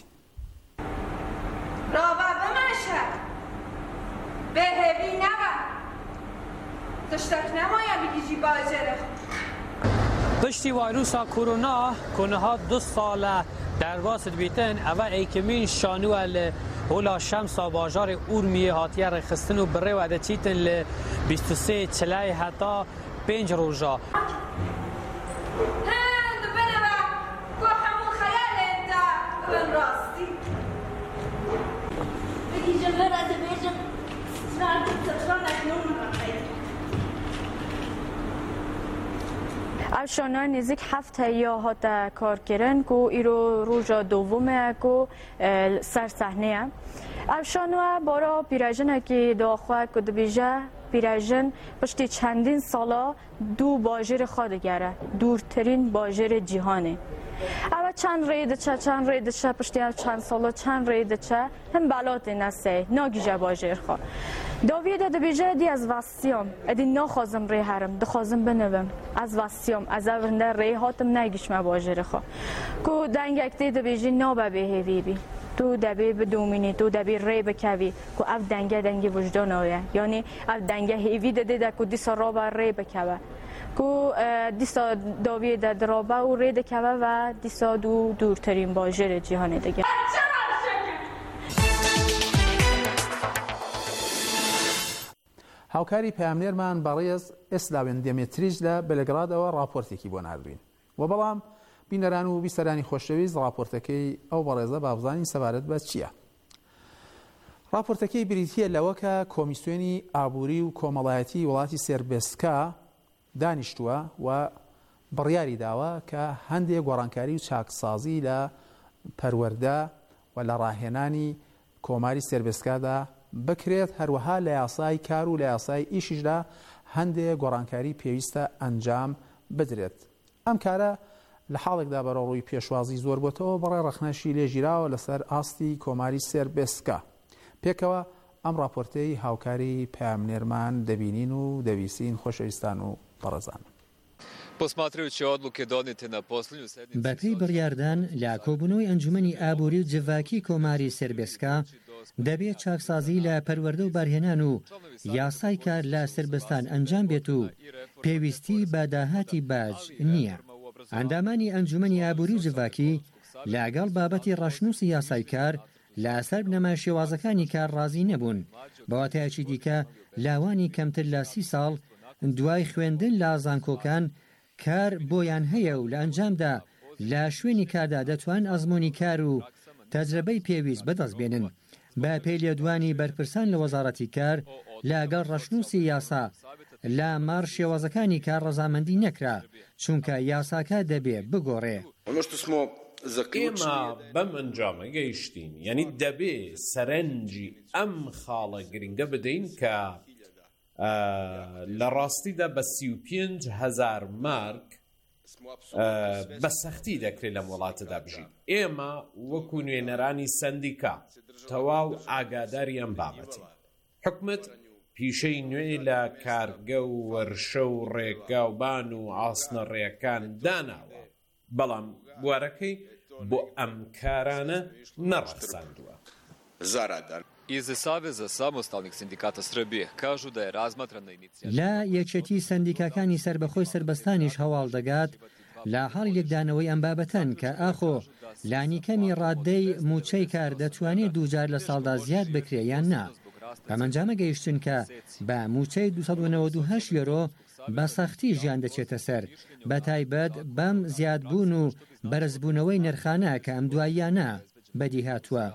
ڕۆبە بمەشە بێهێوی نەبە تشتێک نەمایە بگیژی باجێرە. پشتی وایروسا کۆرۆنا کۆنەها دو ساڵە دەرباست بیتن ئەوە ئەیکەمین شانووە لە هۆلا شەمسا باژارێ ئورمیە هاتیە ڕێخستن و بڕێوە دەچیتن لە بیست و سێ چلای هەتا پێنج ڕۆژە. ئەو شانۆ نزیک هەفت هەیە هاتە کارکردن و ئیرۆ ڕۆژە دووەمەیە و سەر سەحنەیە. ئەو شانۆە بۆرە پیرەژنێکی داخوا کە دەبێژە پیرەژن پشتی چەندین ساڵە دوو باژێرە خوا دەگەرە، دوورترین باژێرە جیهانێ. ئەوە چەند ڕێ دەچە چەند ڕێ دەچە پشتی چەند ساڵە چەند ڕێ دەچە هەم بەڵاتێ نەسێ ناگیژە باژێرخوا. داویێدە دەبێژە دی ئەز ڤاستیۆم ئەدی ناخوازم ڕێ هەرم دەخوازم بنەوم ئەز ڤاستیۆم ئەز ئەڤندە ڕێ هاتم نایگیشمە باژێرخوا. کو دەنگێک تێ دەبێژی نابە بێهێویبی. تو دەبێ بدومینی تو دەبێ ڕێ بکەوی کو ئەف دەنگە دەنگی وجدانەوەیە یعنی ئەف دەنگە هێوی دەدێدا کو دیسە ڕۆبە ڕێ بکەوە کو دیسا داویێدە درۆبە و ڕێ دەکەوە و دیسا دوو دوورترین باژێرە جیهانێ دەگە. هاوکاری پەیامبەرمان بەڕێز ئێسلاوێن دێمێتریش لە بەلگرادەوە راپۆرتێکی بۆ ناردوین و بەڵام بینەران و بیسەرانی خۆشەویست راپۆرتەکەی ئەو بەڕێزە بابزانی سەبارەت بە چییە؟ راپۆرتەکەی بریتیە لەوە کە کۆمیسیۆنی ئابووری و کۆمەڵایەتی وڵاتی سێربێسکا دانیشتووە و بڕیاری داوە کە هەندێک گۆڕانکاری و چاکسازی لە پەروەردە و لە ڕاهێنانی کۆماری سێربێسکادا بکرێت، هەروەها لە یاسای کار و لە یاسای ئیشیشدا هەندێک گۆڕانکاری پێویستە ئەنجام بدرێت. ئەم کارە لە حاڵێکدا بەڕۆڕووی پێشوازی زۆر بۆتەوە بەڕێ ڕەخنەشی لێژیراوە لەسەر ئاستی کۆماری سێربێسکا. پێکەوە ئەم راپۆرتەی هاوکاری پامنێرمان دەبینین و دەویستین خۆشەویستان و بەڕێزان. بەپێی بڕیاردان لە کۆبوونەوەی ئەنجومەنی ئابووری و جڤاکی کۆماری سێربێسکا دەبێت چاکسازی لە پەروەردە و بارهێنان و یاسای کار لە سربستان ئەنجام بێت و پێویستی بە داهاتی باج نییە. ئەندامانی ئەنجومەنی ئابووری و جڤاکی لەگەڵ بابەتی ڕەشنووسی یاسای کار لەسەر بنەما شێوازەکانی کار ڕازی نەبوون. بەواتایەکی دیکە لاوانی کەمتر لە سی ساڵ دوای خوێندن لە زانکۆکان کار بۆیان هەیە و لە ئەنجامدا لە شوێنی کاردا دەتوان ئەزمموی کار و تەجربەی پێویست بەدەست بێنن. بە پێی لێدوانی بەرپرسان لە وەزارەتی کار لەگەڵ ڕەشنووسی یاسا لە مار شێوازەکانی کار ڕەزامەندی نەکرا چونکە یاساکە دەبێ بگۆڕێ. ئێمە بەم ئەنجامە گەیشتین، یعنی دەبێ سەرنجی ئەم خاڵە گرنگە بدەین کە لە ڕاستیدا بە سی و پێنج هەزار مارک بە سەختی دەکرێت لەم وڵاتەدا بژین. ئێمە وەکو نوێنەرانی سەندیکا تەواو ئاگاداری ئەم بابەتی. حکومت پیشەی نوێ لە کارگە و وەرشە و ڕێگاوبان و ئاسنە ڕێەکان داناوە، بەڵام بوارەکەی بۆ ئەم کارانە نەڕەخساندووە. لە یەکێتی سندیکاکانی سربەخۆی سربەستانیش هەواڵ دەگات لە حاڵی لێکدانەوەی ئەم بابەتەن کە ئاخۆ لانیکەمی ڕاددەی موچەی کار دەتوانێت دووجار لە ساڵدا زیاد بکرێ یان نا. بەمەنجامە گەیشتن کە بە موچەی دووسەد و نەوەد و هەشت یۆرۆ بە سەختی ژیان دەچێتە سەر، بە تایبەت بەم زیادبوون و بەرزبوونەوەی نرخانە کە ئەم دواییانە بەدی هاتووە.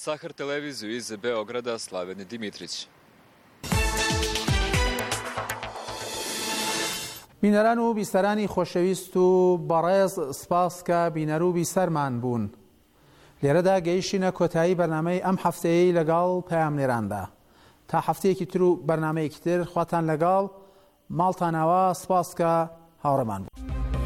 بینەران و بیستەرانی خۆشەویست و بەڕێز سپاس کە بینەر و بیسەرمان بوون. لێرەدا گەیشتینە کۆتایی بەرنامەی ئەم هەفتەیەی لەگەڵ پەیامنێراندا. تا هەفتەیەکی تر و بەرنامەیەکی تر خواتان لەگەڵ ماڵتانەوە. سپاس کە هاوڕێمان بوون.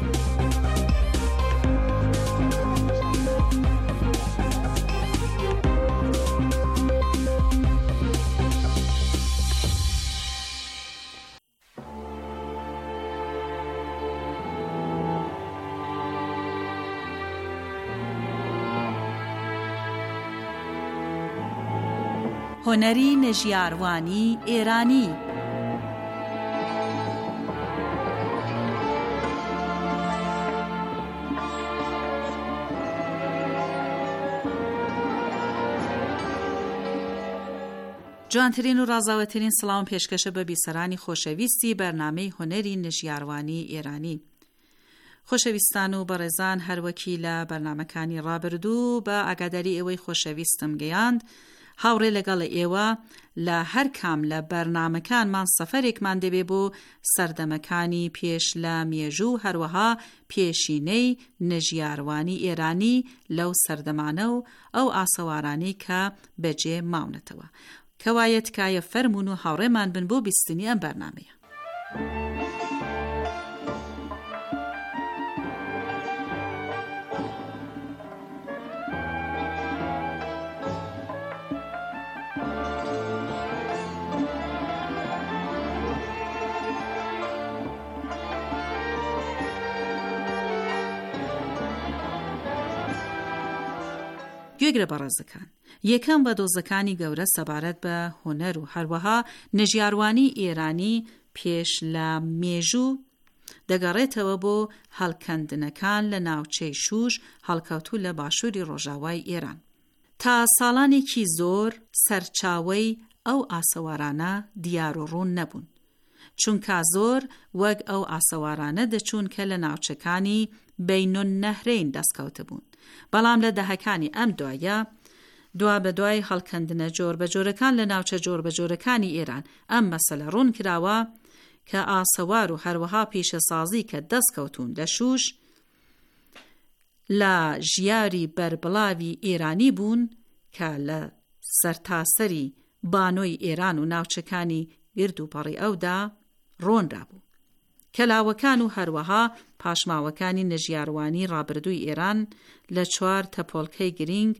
هۆنەری نەژیاروانی ئێرانی. جوانترین و ڕازاوەترین سڵاو پێشکەشە بە بیسەرانی خۆشەویستی بەرنامەی هۆنەری نەژیاروانی ئێرانی. خۆشەویستان و بەڕێزان، هەروەکی لە بەرنامەکانی ڕابردوو بە ئاگاداری ئێوەی خۆشەویستم گەیاند، هاوڕێ لەگەڵ ئێوە لە هەر کام لە بەرنامەکانمان سەفەرێکمان دەبێ بۆ سەردەمەکانی پێش لە مێژوو، هەروەها پێشینەی نەژیاروانی ئێرانی لەو سەردەمانە و ئەو ئاسەوارانی کە بەجێ ماونەتەوە. کەوایە تکایە فەرمون و هاوڕێمان بن بۆ بیستنی ئەم بەرنامەیە. گوێگرە بەڕێزەکان، یەکەم بە دۆزەکانی گەورە سەبارەت بە هۆنەر و هەروەها نەژیاروانی ئێرانی پێش لە مێژوو دەگەڕێتەوە بۆ هەڵکەندنەکان لە ناوچەی شوش هەڵکەوتوو لە باشووری ڕۆژاوای ئێران. تا ساڵانێکی زۆر سەرچاوەی ئەو ئاسەوارانە دیار و ڕوون نەبوون، چونکە زۆر وەک ئەو ئاسەوارانە دەچوون کە لە ناوچەکانی بەینون نەهرین دەستکەوتە بوون. بەڵام لە دەهەکانی ئەم دوایە دوا بە دوای هەڵکەندنە جۆر بە جۆرەکان لە ناوچە جۆر بە جۆرەکانی ئێران ئەم مەسەلە ڕوون کراوە کە ئاسەوار و هەروەها پیشەسازی کە دەستکەوتون لە شوش لە ژیاری بربڵاوی ئێرانی بوون کە لە سەرتاسەری بانۆی ئێران و ناوچەکانی گرد و پەڕی ئەودا ڕۆنرا بوو. کەلاوەکان و هەروەها پاشماوەکانی نەژیاروانی ڕابردووی ئێران لە چوار تەپۆڵکەی گرنگ